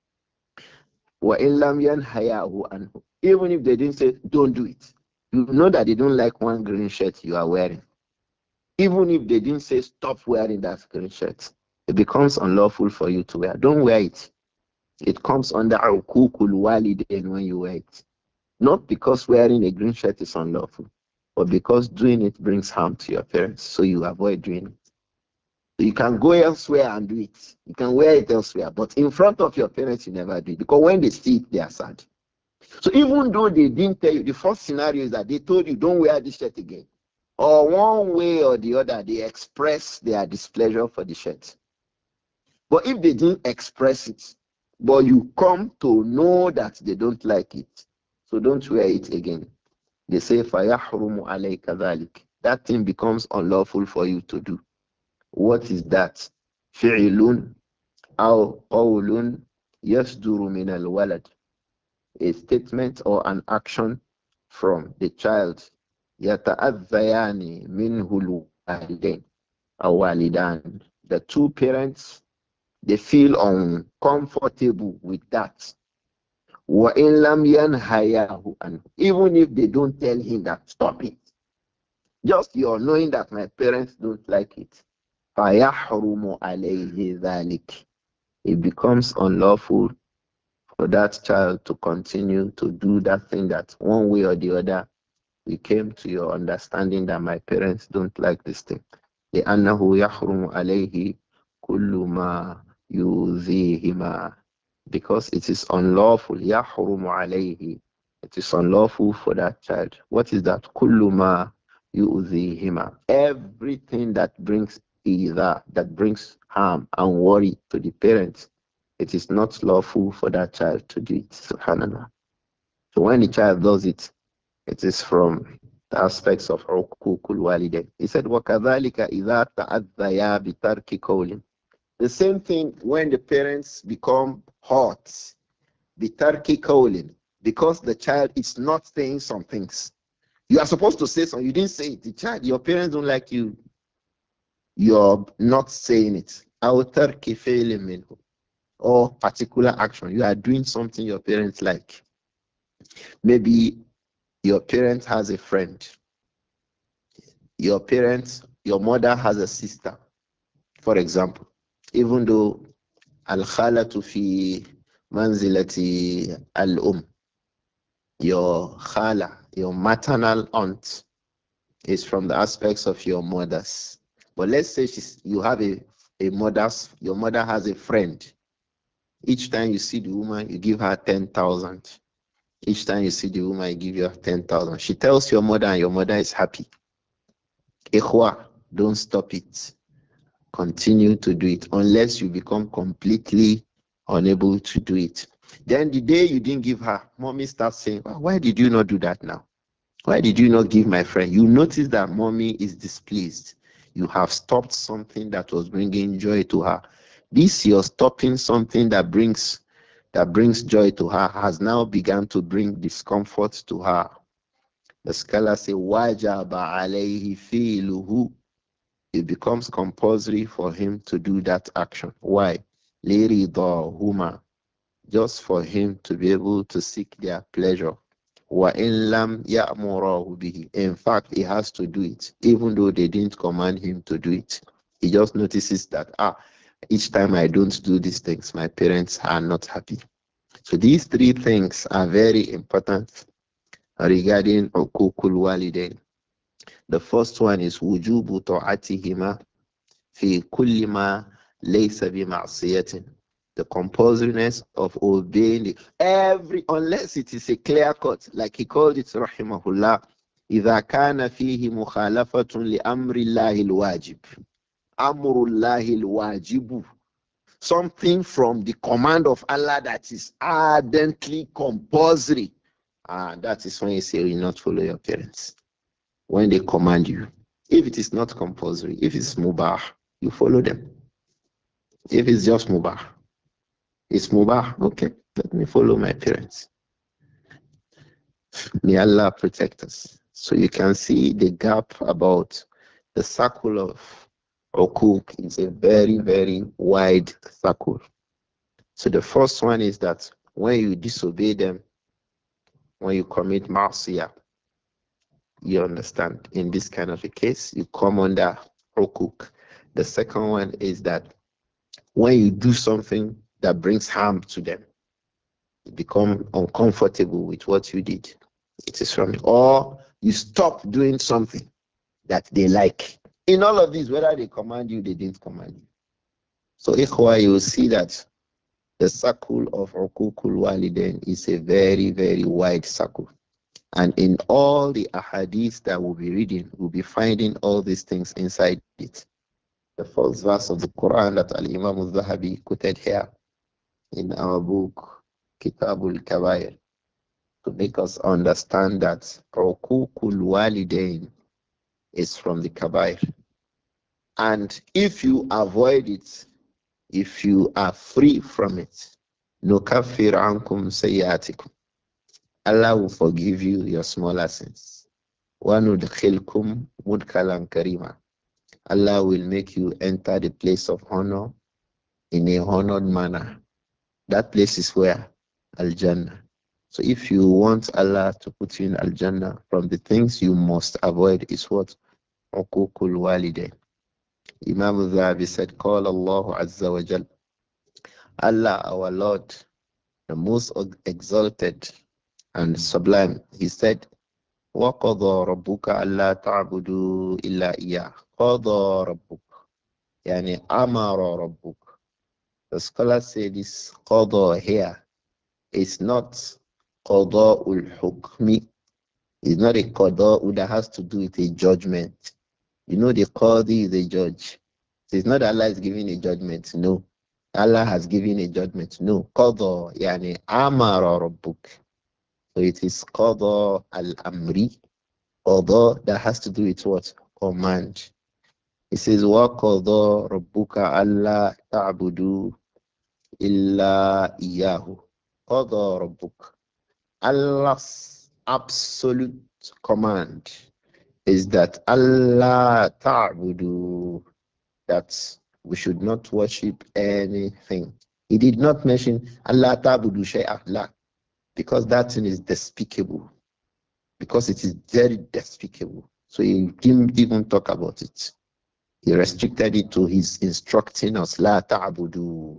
وَإِن لَمْ يَنْهَيَاهُ عَنْهُ. Even if they didn't say don't do it. You know that they don't like one green shirt you are wearing. Even if they didn't say stop wearing that green shirt, it becomes unlawful for you to wear. Don't wear it. It comes under ukukul walidain when you wear it. Not because wearing a green shirt is unlawful, but because doing it brings harm to your parents, so you avoid doing it. So you can go elsewhere and do it. You can wear it elsewhere, but in front of your parents, you never do it. Because when they see it, they are sad. So even though they didn't tell you, the first scenario is that they told you, don't wear this shirt again. Or one way or the other, they express their displeasure for the shirt. But if they didn't express it, but you come to know that they don't like it, so don't wear it again. They say, فَيَحْرُمُ عَلَيْكَ ذَلِكَ. That thing becomes unlawful for you to do. What is that? فِعِلٌ أَوْ قَوْلٌ يَصْدُرُ مِنَ الْوَلَدِ. A statement or an action from the child. يَتَأَذَّيَانِ مِنْهُ الْوَالِدَيْنِ أَوْ وَالِدَانِ. The two parents, they feel uncomfortable with that. وَإِنْ لَمْ يَنْهَيَاهُ عَنْهُ. Even if they don't tell him that, stop it. Just your knowing that my parents don't like it. فَيَحْرُمُ عَلَيْهِ ذَلِكَ. It becomes unlawful for that child to continue to do that thing that one way or the other we came to your understanding that my parents don't like this thing. لأنه يحرم عليه كل ما يؤذيهما. Because it is unlawful. يحرم عليه. It is unlawful for that child. What is that? كل ما يؤذيهما. Everything that brings either, that brings harm and worry to the parents, it is not lawful for that child to do it. Subhanallah. So when the child does it, it is from the aspects of uqukul walidain. He said, وَكَذَلِكَ إِذَا تَعَذَّيَا بِتَرْكِ قَوْلٍ. The same thing when the parents become hot, bitarki qawlin, because the child is not saying some things. You are supposed to say something. You didn't say it. The child, your parents don't like you. You're not saying it. أو ترك فعل منه, or particular action. You are doing something your parents like. Maybe your parent has a friend. Your parents, your mother has a sister, for example. Even though al-khalatu fi manzilati al-um, your khala, your maternal aunt, is from the aspects of your mothers. But let's say she's, you have a, a mother's, your mother has a friend. Each time you see the woman, you give her ten thousand. Each time you see the woman, you give her ten thousand. She tells your mother, and your mother is happy. Ikhwa, don't stop it. Continue to do it unless you become completely unable to do it. Then the day you didn't give her, mommy starts saying, "Why why did you not do that now? Why did you not give my friend?" You notice that mommy is displeased. You have stopped something that was bringing joy to her. This you're stopping something that brings that brings joy to her has now begun to bring discomfort to her. The scholars say, "Wajaba alayhi fi'luhu." It becomes compulsory for him to do that action. Why? Huma, just for him to be able to seek their pleasure. Wa in lam ya'murahu bihi. In fact, he has to do it, even though they didn't command him to do it. He just notices that, ah, each time I don't do these things, my parents are not happy. So these three things are very important regarding ukukul walidain. The first one is wujubu ta'atihima fi kulli ma laysa bi ma'siyatin. The compulsoriness of obeying the, every, unless it is a clear cut, like he called it rahimahullah, إذا كان فيه مخالفة لأمر الله الواجب. أمر الله الواجب. Something from the command of Allah that is ardently compulsory. Ah, that is when you say you will not follow your parents. When they command you. If it is not compulsory, if it's mubah, you follow them. If it's just mubah, it's mubah, okay, let me follow my parents. May Allah protect us. So you can see the gap about the circle of Ukuk is a very, very wide circle. So the first one is that when you disobey them, when you commit marcia, you understand. In this kind of a case, you come under Ukuk. The second one is that when you do something that brings harm to them, you become uncomfortable with what you did. It is from, or you stop doing something that they like. In all of these, whether they command you, they didn't command you. So ikhwa, you will see that the circle of Uqukul Walidain is a very, very wide circle. And in all the ahadith that we'll be reading, we'll be finding all these things inside it. The first verse of the Quran that Al Imam al Zahabi quoted here in our book, Kitabul Kabair, to make us understand that Uqukul Walidain is from the Kabair. And if you avoid it, if you are free from it, nukaffir ankum sayyatikum. Allah will forgive you your smaller sins. Wa nudkhilkum mudkhalan karima. Allah will make you enter the place of honor in a honored manner. That place is where? Al Jannah. So if you want Allah to put you in Al Jannah, from the things you must avoid is what? Uqukul walidain. Imam al-Zahabi said, Call Allah Azza wa Jal. Allah, our Lord, the most exalted and sublime. He said, وَقَضَى رَبُّكَ أَلَّا تَعْبُدُوا إِلَّا إِيَّاهُ. قَضَى رَبُّكَ يعني أمر ربك. The scholars say this qada here is not qada ul hukmi. It's not a qada that has to do with a judgment. You know, the qadi is a judge. So it's not that Allah is giving a judgment. No. Allah has given a judgment. No. Qada yani amara rabbuk. So it is qada al-amri, qada that has to do with what? Command. It says, وَقَضَى رَبُّكَ أَلَّا تَعْبُدُوا إِلَّا إِيَّاهُ. قَضَى رَبُّكَ. Allah's absolute command is that Allah ta'budu, that we should not worship anything. He did not mention Allah ta'budu shay'an, because that thing is despicable, because it is very despicable. So he didn't even talk about it. He restricted it to his instructing us, La ta'budu.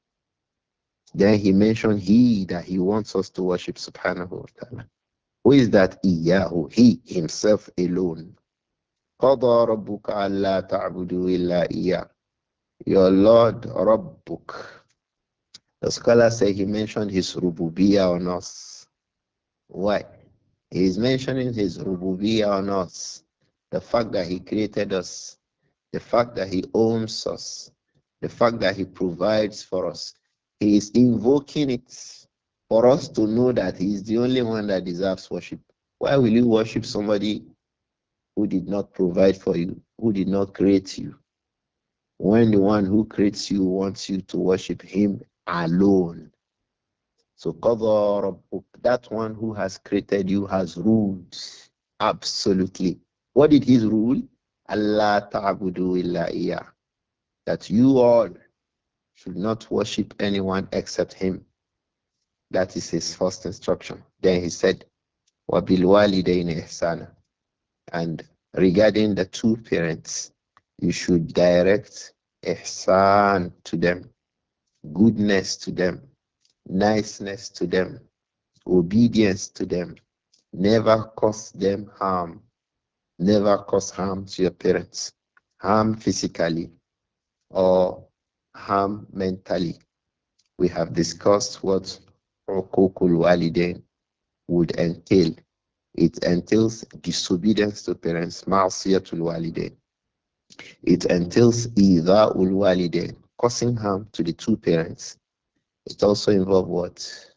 Then he mentioned he that he wants us to worship subhanahu wa ta'ala. Who is that? Iyahu, he himself alone. قَضَى رَبُّكَ أَلَّا تَعْبُدُوا إِلَّا إِيَّاهُ. Your Lord, Rabbuk. The scholar say he mentioned his rububiyah on us. Why? He is mentioning his rububiyah on us. The fact that he created us, the fact that he owns us, the fact that he provides for us. He is invoking it for us to know that he is the only one that deserves worship. Why will you worship somebody who did not provide for you, who did not create you, when the one who creates you wants you to worship him alone? So qadha rabbuk, that one who has created you has ruled. Absolutely. What did his rule? Allah ta'budu illa iya. That you all should not worship anyone except him. That is his first instruction. Then he said, وَبِالْوَالِدَيْنِ إِحْسَانًا. And regarding the two parents, you should direct ihsan to them, goodness to them, niceness to them, obedience to them. Never cause them harm. Never cause harm to your parents. Harm physically or harm mentally. We have discussed what Uququl Walidain would entail. It entails disobedience to parents, Ma'asiyatul Walidain. It entails Idha'ul Walidain, causing harm to the two parents. It also involves what?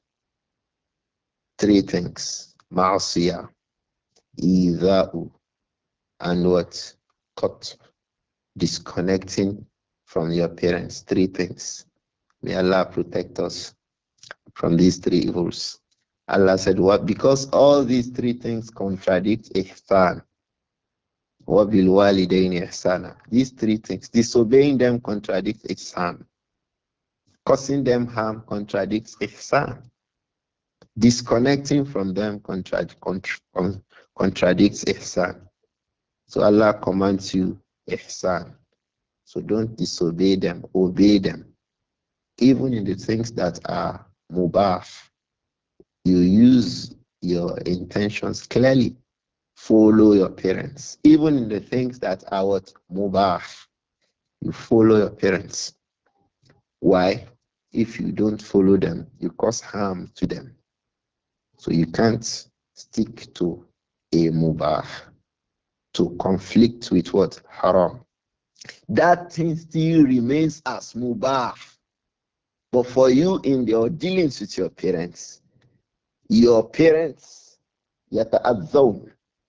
Three things. Ma'asiyah, Idha'u, and what? Cut. Disconnecting from your parents. Three things. May Allah protect us from these three evils. Allah said, what? Because all these three things contradict ihsan. Wabil walidaini ihsana. These three things, disobeying them contradicts ihsan. Causing them harm contradicts ihsan. Disconnecting from them contrad contra contradicts ihsan. So Allah commands you ihsan. So don't disobey them, obey them. Even in the things that are mubah, you use your intentions clearly. Follow your parents. Even in the things that are what mubah, you follow your parents. Why? If you don't follow them, you cause harm to them. So you can't stick to a mubah to conflict with what? Haram. That thing still remains as mubah. But for you in your dealings with your parents, your parents, yata'adzawm,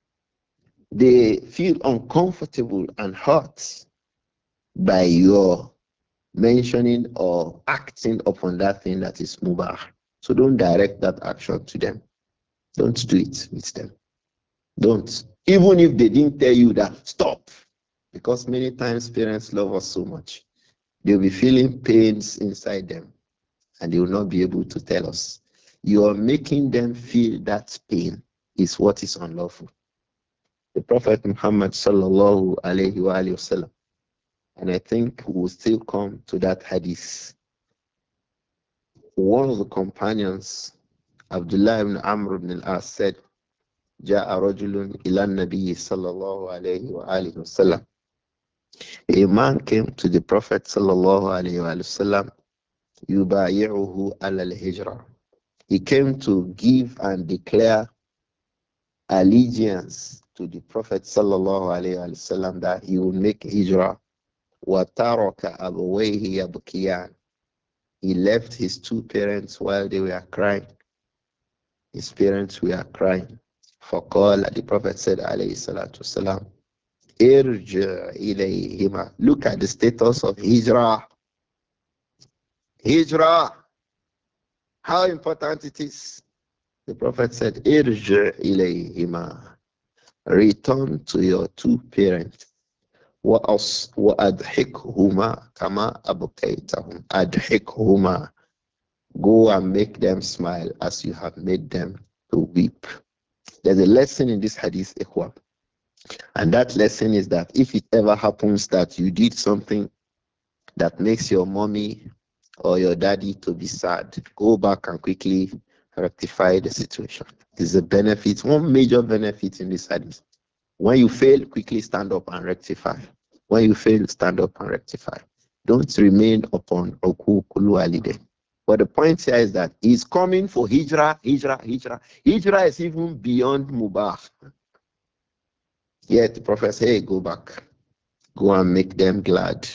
they feel uncomfortable and hurt by your mentioning or acting upon that thing that is mubah. So don't direct that action to them. Don't do it with them. Don't. Even if they didn't tell you that, stop. Because many times parents love us so much. They'll be feeling pains inside them and they will not be able to tell us. You are making them feel that pain is what is unlawful. The Prophet Muhammad sallallahu alayhi wa alayhi wasallam, and I think we will still come to that hadith. One of the companions, Abdullah ibn Amr ibn al-As, said, جاء رجل إلى النبي صلى الله عليه وآله وسلم. A man came to the Prophet sallallahu alayhi wa sallam, يبايعه على الهجرة. He came to give and declare allegiance to the Prophet sallallahu alayhi wa sallam that he would make hijrah. وَتَرَكَ أَبَوَيْهِ يَبْكِيَانِ. He left his two parents while they were crying. His parents were crying. فقال, the Prophet said, alayhi salatu wasalam, irji' ilayhima. Look at the status of hijrah. Hijrah, how important it is. The Prophet said, irji' ilayhima. Return to your two parents. وأص وأضحكهما كما أبقيتهم. أضحكهما. Go and make them smile as you have made them to weep. There's a lesson in this hadith, ikhwa. And that lesson is that if it ever happens that you did something that makes your mommy or your daddy to be sad, go back and quickly rectify the situation. It's a benefit, one major benefit in this hadith. When you fail, quickly stand up and rectify. When you fail, stand up and rectify. Don't remain upon okukulu alide. But the point here is that he's coming for hijrah, hijrah, hijrah. Hijrah is even beyond mubah. Yet the Prophet said, hey, go back. Go and make them glad.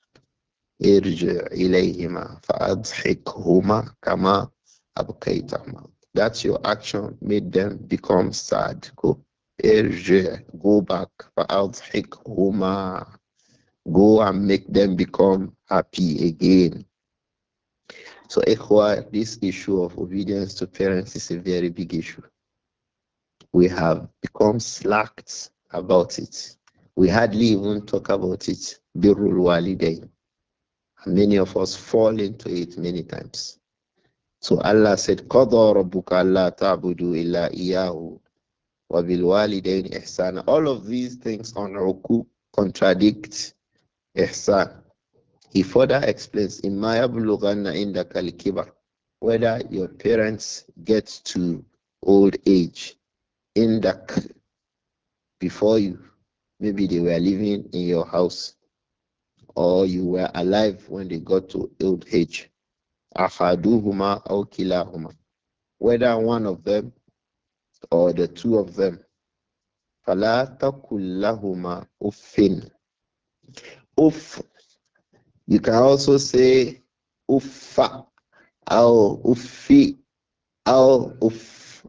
Irji' ilayhima fa'adhikhuma kama abqaytahuma. That's your action made them become sad. Go. Irji', go back. Fa'adhikhuma. Go and make them become happy again. So, ikhwa, this issue of obedience to parents is a very big issue. We have become slacked about it. We hardly even talk about it. Birrul walidain. Many of us fall into it many times. So Allah said, قَضَى رَبُّكَ أَلَّا تَعْبُدُوا إِلَّا إِيَّاهُ وَبِالْوَالِدَيْنِ إِحْسَانًا. All of these things on Ruku contradict ihsan. He further explains, إِمَّا يَبْلُغَنَّ عِنْدَكَ الْكِبَرِ. Whether your parents get to old age, indak, before you, maybe they were living in your house, or you were alive when they got to old age. Ahaduhuma aw kilahuma. Whether one of them or the two of them. Fala taqul lahuma uffin. Uff. You can also say uffa or uffi or uff.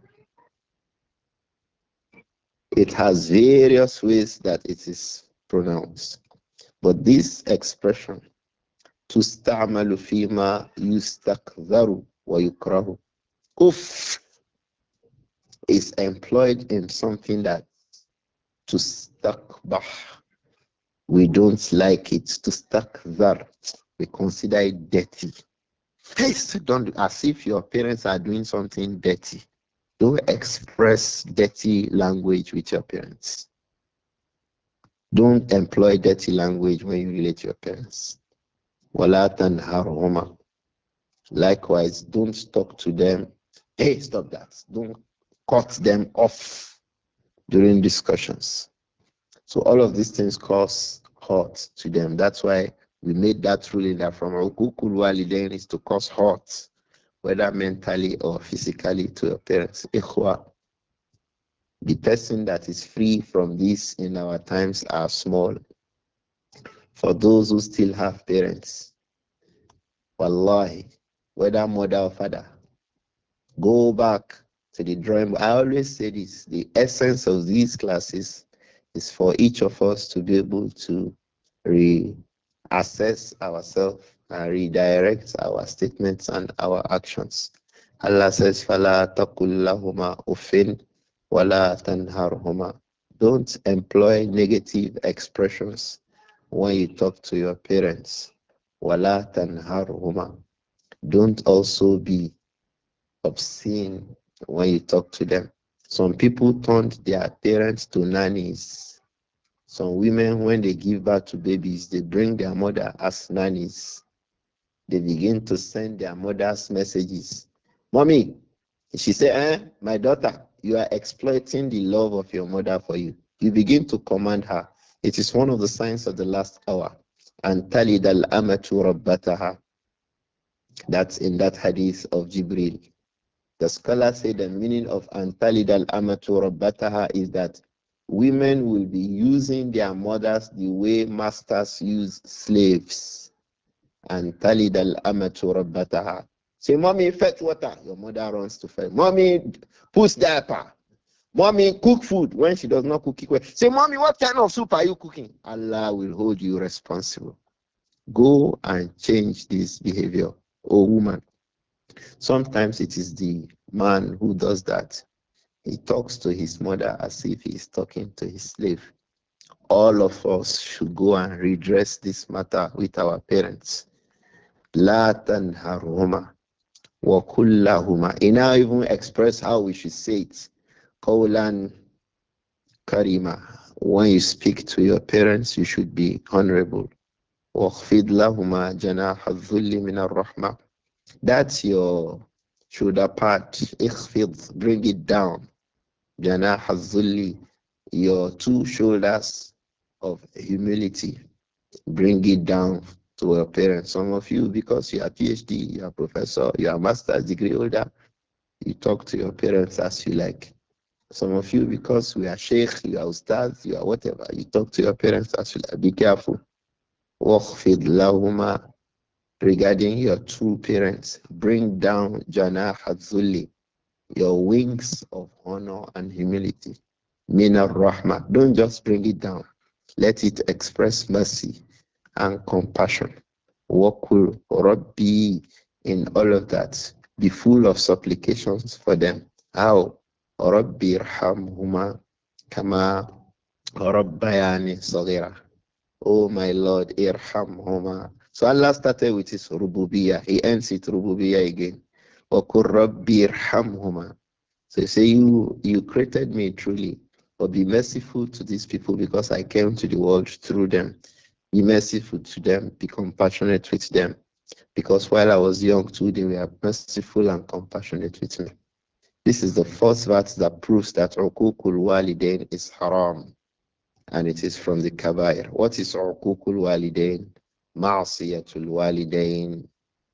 It has various ways that it is pronounced. But this expression, tusta'malu fima yustakdharu wa yukrahu. Uff is employed in something that to stakbah. We don't like it. To stakdhar. We consider it dirty. Hey, don't as if your parents are doing something dirty. Don't express dirty language with your parents. Don't employ dirty language when you relate to your parents. Wala tanharhuma. Likewise, don't talk to them. Hey, stop that. Don't cut them off during discussions. So all of these things cause hurt to them. That's why we made that ruling that from Ukukul Walidain is to cause hurt, whether mentally or physically, to your parents. Ikhwa, the person that is free from this in our times are small. For those who still have parents, wallahi, whether mother or father, go back to the drawing board. I always say this, the essence of these classes is for each of us to be able to reassess ourselves and redirect our statements and our actions. Allah says, فَلَا تَقُلْ لَهُمَا أُفٍّ وَلَا تَنْهَرْهُمَا. Don't employ negative expressions when you talk to your parents. وَلَا تَنْهَرْهُمَا. Don't also be obscene when you talk to them. Some people turned their parents to nannies. Some women, when they give birth to babies, they bring their mother as nannies. They begin to send their mothers messages. Mommy, she said, eh, my daughter, you are exploiting the love of your mother for you. You begin to command her. It is one of the signs of the last hour. And talid al amatu rabbataha. That's in that hadith of Jibril. The scholars say the meaning of antalid al amatu rabbataha is that women will be using their mothers the way masters use slaves. Antalid al amatu rabbataha. Say, mommy, fetch water. Your mother runs to fetch. Mommy, push diaper. Mommy, cook food when she does not cook it well. Say, mommy, what kind of soup are you cooking? Allah will hold you responsible. Go and change this behavior. Oh, woman. Sometimes it is the man who does that. He talks to his mother as if he is talking to his slave. All of us should go and redress this matter with our parents. La tanharhuma wa kullahuma. He now even express how we should say it. Qawlan karima. When you speak to your parents, you should be honorable. وَاخْفِضْ لَهُمَا جَنَاحَ الذُّلِّ مِنَ الرَّحْمَةِ. That's your shoulder part. اخفض, bring it down. جَنَاحَ الذُّلِّ, your two shoulders of humility. Bring it down to your parents. Some of you, because you are PhD, you are professor, you are master's degree holder, you talk to your parents as you like. Some of you, because we are sheikh, you are ustaz, you are whatever, you talk to your parents as you like. Be careful. وَاخْفِضْ لَهُمَا, regarding your two parents, bring down Janah Hazuli, your wings of honor and humility. Mina Rahma. Don't just bring it down. Let it express mercy and compassion. Wakul Rabbi, in all of that. Be full of supplications for them. How? Rabbi Irhamhuma kama Rabbayani Sagira. Oh my Lord, Irhamhuma. So Allah started with his Rububiyah. He ends it Rububiyah again. Wakur Rabbi Irhamhuma. So you say, you, you created me truly, but be merciful to these people because I came to the world through them. Be merciful to them, be compassionate with them. Because while I was young too, they were merciful and compassionate with me. This is the first verse that proves that Uqukul Walidain is haram and it is from the Kabair. What is Uqukul Walidain? Ma'asiyatul Walidain,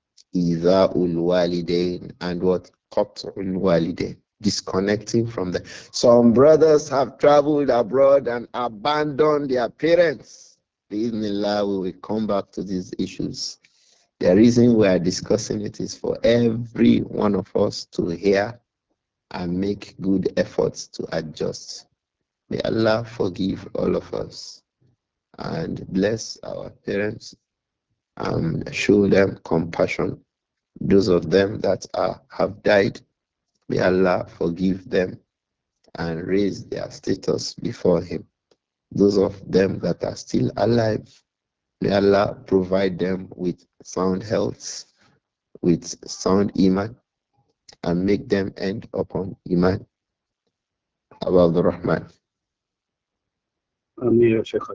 Idha'ul Walidain, and what? Qat'ul Walidain. Disconnecting from them. Some brothers have traveled abroad and abandoned their parents. Bismillah, we will come back to these issues. The reason we are discussing it is for every one of us to hear and make good efforts to adjust. May Allah forgive all of us and bless our parents and show them compassion. Those of them that are, have died, may Allah forgive them and raise their status before Him. Those of them that are still alive, may Allah provide them with sound health, with sound iman, and make them end upon iman. About the Rahman.
Ameen ya Sheikh.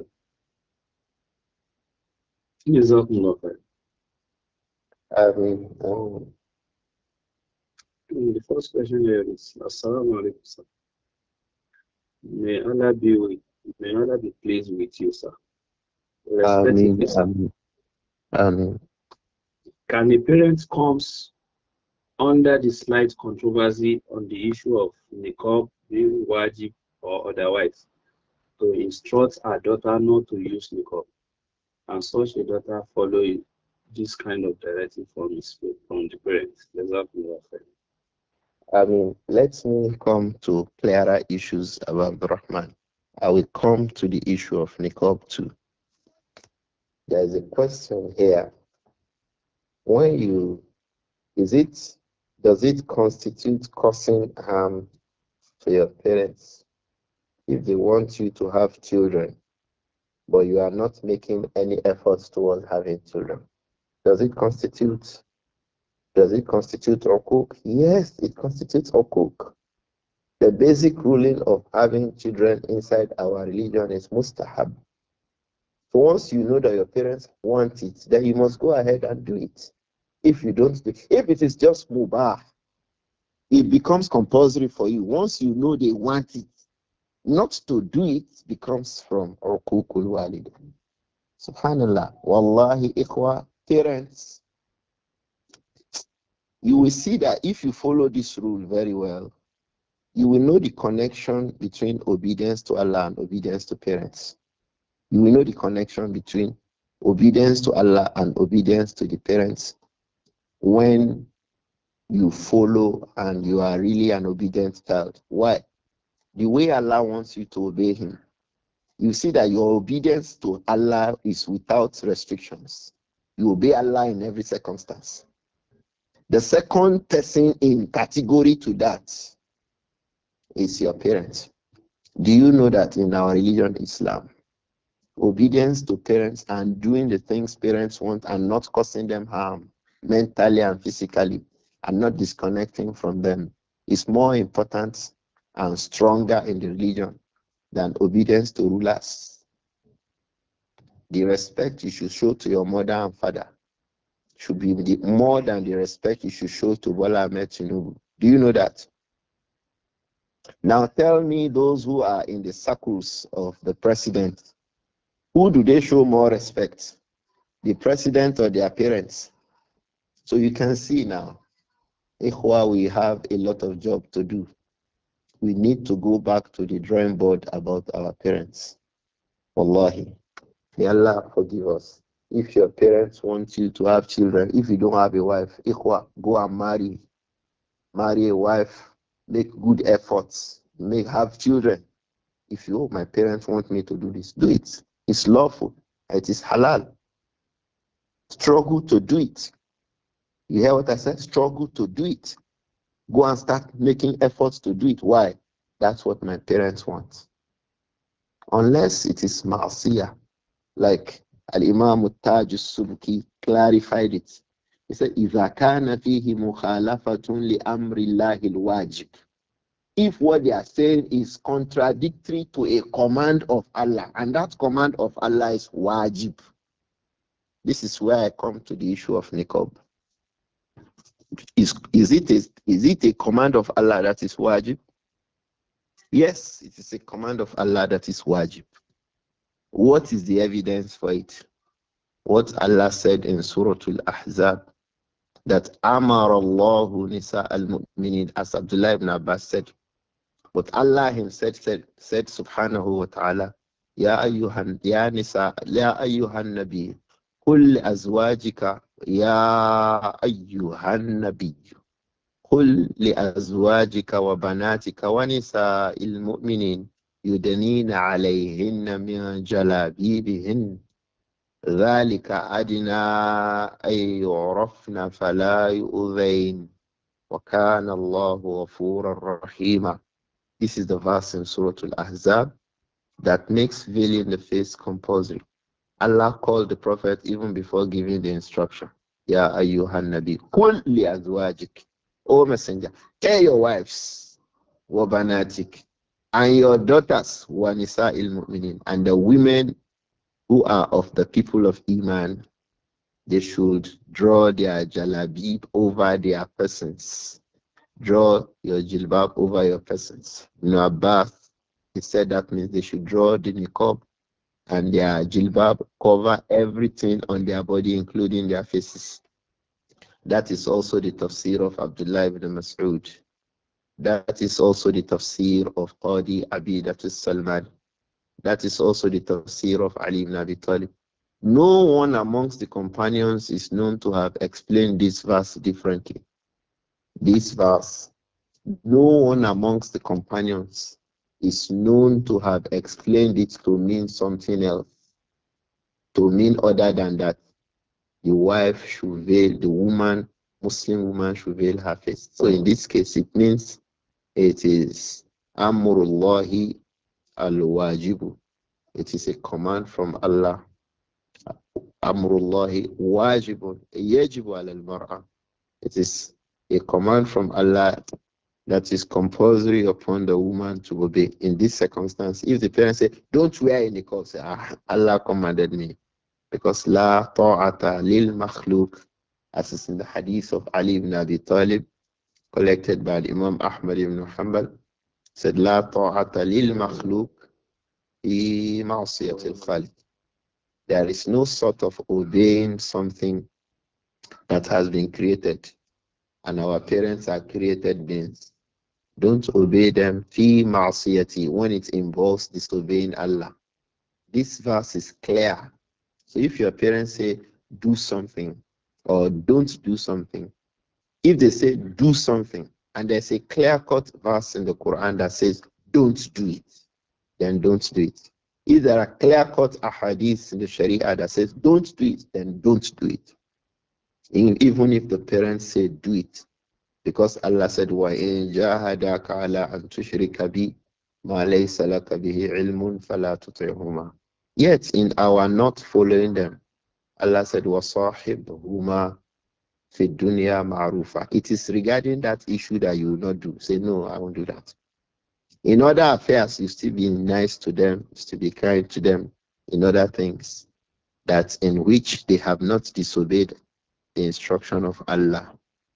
Jazakumullah khair.
I mean, um,
The first question here is Assalamu alaikum, sir. May Allah be with may Allah be pleased with you, sir.
I mean,
Respectively,
I
sir.
mean, I mean,
Can a parent comes under the slight controversy on the issue of niqab being wajib or otherwise to instruct her daughter not to use niqab, and such a daughter follow this kind of directive from his from the parents? Jazakumullah khair.
I mean, let me come to clearer issues about the Rahman. I will come to the issue of niqab too. There is a question here. When you, is it, does it constitute causing harm to your parents if they want you to have children, but you are not making any efforts towards having children? Does it constitute, does it constitute okuk? Yes, it constitutes okuk. The basic ruling of having children inside our religion is mustahab. So once you know that your parents want it, then you must go ahead and do it. If you don't, do- if it is just mubah, it becomes compulsory for you. Once you know they want it, not to do it becomes from uqukul walid. Subhanallah. Wallahi, ikhwa, parents, you will see that if you follow this rule very well, you will know the connection between obedience to Allah and obedience to parents. You will know the connection between obedience to Allah and obedience to the parents when you follow and you are really an obedient child. Why? The way Allah wants you to obey Him, you see that your obedience to Allah is without restrictions. You obey Allah in every circumstance. The second person in category to that is your parents. Do you know that in our religion, Islam, obedience to parents and doing the things parents want and not causing them harm mentally and physically and not disconnecting from them is more important and stronger in the religion than obedience to rulers. The respect you should show to your mother and father should be the, more than the respect you should show to Bola Ahmed Tinubu. Do you know that? Now tell me, those who are in the circles of the president, who do they show more respect? The president or their parents? So you can see now, Ikhwa, we have a lot of job to do. We need to go back to the drawing board about our parents. Wallahi. May Allah forgive us. If your parents want you to have children, if you don't have a wife, Ikhwa, go and marry. Marry a wife, make good efforts, make have children. If you, oh, my parents want me to do this, do it. It's lawful. It is halal. Struggle to do it. You hear what I said? Struggle to do it. Go and start making efforts to do it. Why? That's what my parents want. Unless it is ma'asiyah, like Al-Imam Taj al-Subki clarified it. He said, إِذَا كَانَ فِيهِ مُخَالَفَةٌ لِأَمْرِ اللَّهِ الْوَاجِبِ. If what they are saying is contradictory to a command of Allah, and that command of Allah is wajib. This is where I come to the issue of niqab. Is, is, it a, is it a command of Allah that is wajib? Yes, it is a command of Allah that is wajib. What is the evidence for it? What Allah said in Surah Al-Ahzab, that Amar Allahu Nisa al-Mu'minin, as Abdullah ibn Abbas said. But Allah Himself said, said Subhanahu wa Taala, Ya ayyuhan, ya Nisa, ya ayyuhan Nabi, Qul azwajika, ya ayyuhan Nabi, Qul li azwajika wa banatika wa nisa il mu'minin, yudanina alayhinna min jalabibihin. ذلك أدنى أن يعرفن فلا يؤذين وكان الله غفورا رحيما. This is the verse in Surah Al-Ahzab that makes veiling the face compulsory. Allah called the Prophet even before giving the instruction. Ya ayyuhan nabi, qul li azwajik. O Messenger, tell your wives, wa banatik, and your daughters, wa nisa'il mu'minin, and the women who are of the people of Iman, they should draw their jalabib over their persons. Draw your jilbab over your persons. You know, Abbas, he said that means they should draw the niqab and their jilbab cover everything on their body, including their faces. That is also the tafsir of Abdullah ibn Mas'ud. That is also the tafsir of Qadi Abidat al-Salman. That is also the tafsir of Ali ibn Abi Talib. No one amongst the companions is known to have explained this verse differently. This verse, no one amongst the companions is known to have explained it to mean something else, to mean other than that the wife should veil, the woman, Muslim woman should veil her face. So in this case, it means it is Amurullahi al-Wajibu. It is a command from Allah. Amrullahi wajibun yajibu ala al-mar'a. It is a command from Allah that is compulsory upon the woman to obey. In this circumstance, if the parents say, don't wear any clothes, say, ah, Allah commanded me. Because la ta'ata lil makhluk, as is in the hadith of Ali ibn Abi Talib, collected by Imam Ahmad ibn Hanbal, said, la ta'ata lil makhluk fi ma'siyat al-khaliq. There is no sort of obeying something that has been created, and our parents are created beings. Don't obey them fi ma'siyati when it involves disobeying Allah. This verse is clear. So if your parents say do something or don't do something, If they say do something, and there's a clear-cut verse in the Quran that says don't do it, then don't do it. If there are clear-cut ahadith in the Sharia that says don't do it, then don't do it. Even if the parents say do it, because Allah said, وَإِن جَاهَدَاكَ عَلَىٰ أَن تُشْرِكَ بِي مَا لَيْسَ لَكَ بِهِ عِلْمٌ فَلَا تُطِعْهُمَا. Yet in our not following them, Allah said, وَصَاحِبْهُمَا فِي الدُّنْيَا مَعْرُوفًا. It is regarding that issue that you will not do. Say, no, I won't do that. In other affairs, you still be nice to them, you still be kind to them. In other things, that in which they have not disobeyed the instruction of Allah.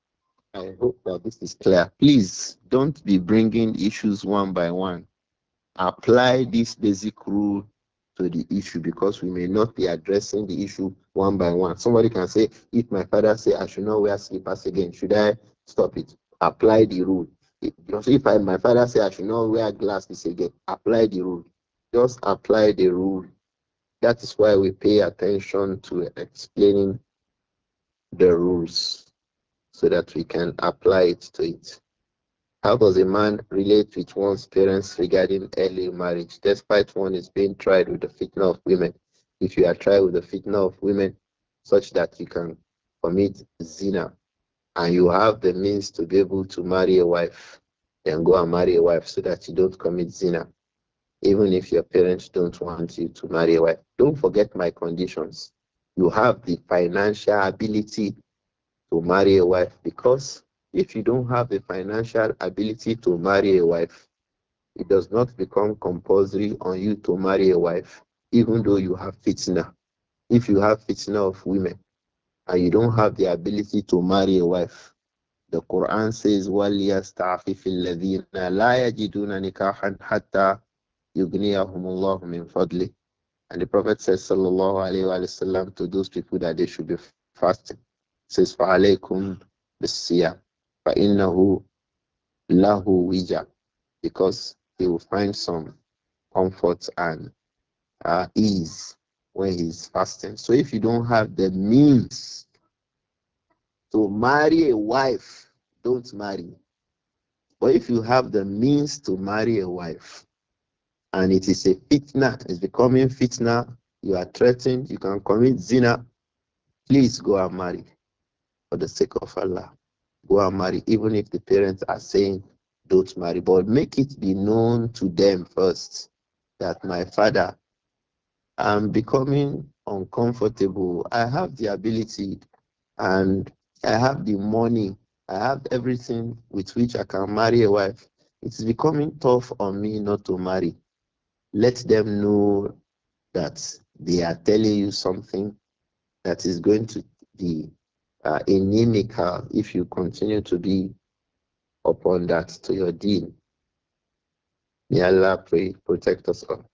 I hope that this is clear. Please don't be bringing issues one by one. Apply this basic rule to the issue because we may not be addressing the issue one by one. Somebody can say, if my father say I should not wear slippers again, should I stop it? Apply the rule. If if I, my father say I should not wear glasses again, apply the rule. Just apply the rule. That is why we pay attention to explaining the rules so that we can apply it to it. How does a man relate with one's parents regarding early marriage, despite one is being tried with the fitna of women? If you are tried with the fitna of women, such that you can commit zina, and you have the means to be able to marry a wife, then go and marry a wife so that you don't commit zina, even if your parents don't want you to marry a wife. Don't forget my conditions. You have the financial ability to marry a wife because if you don't have the financial ability to marry a wife, it does not become compulsory on you to marry a wife, even though you have fitna. If you have fitna of women and you don't have the ability to marry a wife, the Quran says, وَلْيَسْتَعْفِفِ الَّذِينَ لَا يَجِدُونَ نِكَاحًا حَتَّى يُغْنِيَهُمُ اللَّهُ مِنْ فَضْلِهِ. And the Prophet says, sallallahu alayhi wa sallam, to those people that they should be fasting. He says, فَعَلَيْكُمْ بِالصِّيَامِ فَإِنَّهُ لَهُ وِجَى. Because he will find some comfort and uh, ease when he's fasting. So if you don't have the means to marry a wife, don't marry. But if you have the means to marry a wife, and it is a fitna, it's becoming fitna, you are threatened, you can commit zina, please go and marry for the sake of Allah. Go and marry, even if the parents are saying don't marry, but make it be known to them first that my father, I'm becoming uncomfortable. I have the ability and I have the money, I have everything with which I can marry a wife. It's becoming tough on me not to marry. Let them know that they are telling you something that is going to be uh, inimical if you continue to be upon that to your deen. May Allah pray, protect us all.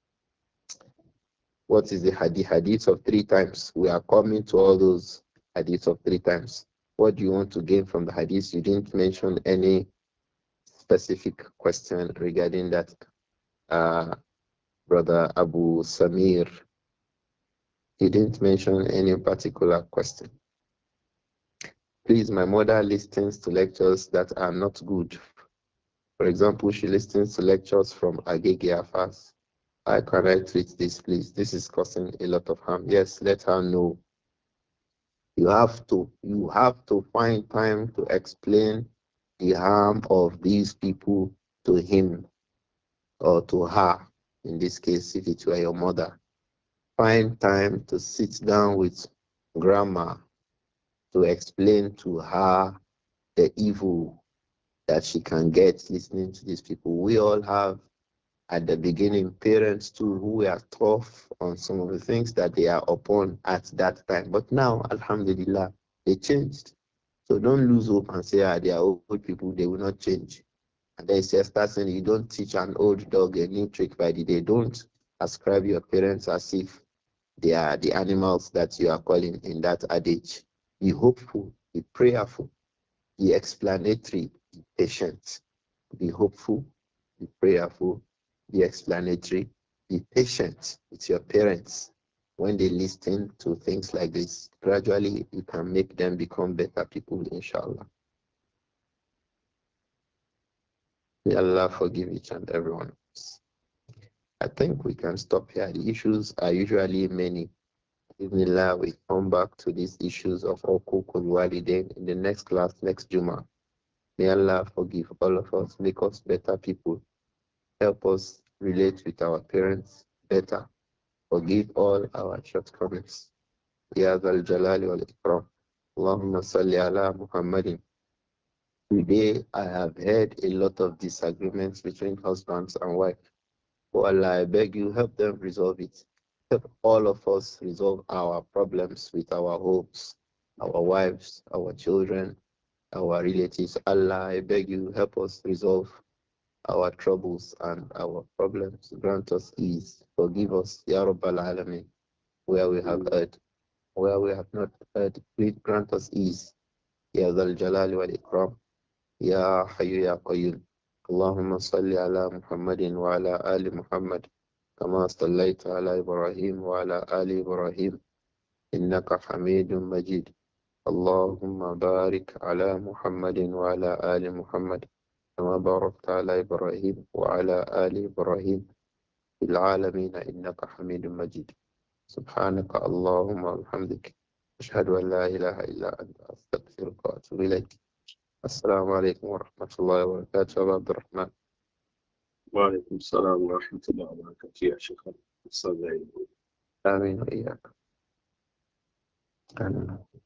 What is the hadith? Hadith of three times. We are coming to all those hadiths of three times. What do you want to gain from the hadith? You didn't mention any specific question regarding that, uh, brother Abu Samir. He didn't mention any particular question. Please, my mother listens to lectures that are not good. For example, she listens to lectures from Agege Afas. I can I treat this, please? This is causing a lot of harm. Yes, let her know. You have to, you have to find time to explain the harm of these people to him or to her. In this case, if it were your mother, find time to sit down with grandma to explain to her the evil that she can get listening to these people. We all have at the beginning parents too who were tough on some of the things that they are upon at that time. But now, Alhamdulillah, they changed. So don't lose hope and say, ah, they are old people, they will not change. And then say, start saying you don't teach an old dog a new trick by the day. Don't ascribe your parents as if they are the animals that you are calling in that adage. Be hopeful, be prayerful, be explanatory, be patient, be hopeful, be prayerful, be explanatory, be patient with your parents. When they listen to things like this, gradually you can make them become better people, inshallah. May Allah forgive each and everyone. I think we can stop here. The issues are usually many. Bismillah, we come back to these issues of Okukul Walidain in the next class, next Juma. May Allah forgive all of us, make us better people, help us relate with our parents better, forgive all our shortcomings. Ya Zal Jalali wal Ikram. Allahumma salli ala Muhammadin. Today, I have heard a lot of disagreements between husbands and wives. Oh Allah, I beg you, help them resolve it. Help all of us resolve our problems with our homes, our wives, our children, our relatives. Allah, I beg you, help us resolve our troubles and our problems. Grant us ease. Forgive us, Ya Rabbal Alameen, where we have
Amen.
erred, where we have not erred. Please grant us ease. Ya Zal Jalali wal Ikram. يا حي يا قيوم اللهم صل على محمد وعلى آل محمد كما صليت على إبراهيم وعلى آل إبراهيم إنك حميد مجيد اللهم بارك على محمد وعلى آل محمد كما باركت على إبراهيم وعلى آل إبراهيم في العالمين إنك حميد مجيد سبحانك اللهم وبحمدك أشهد أن لا إله إلا أنت أستغفرك وأتوب إليك السلام عليكم ورحمة الله وبركاته أبو عبد الرحمن.
وعليكم السلام ورحمة الله وبركاته يا شيخ. صلى الله عليه وسلم.
آمين وإياك. آمين.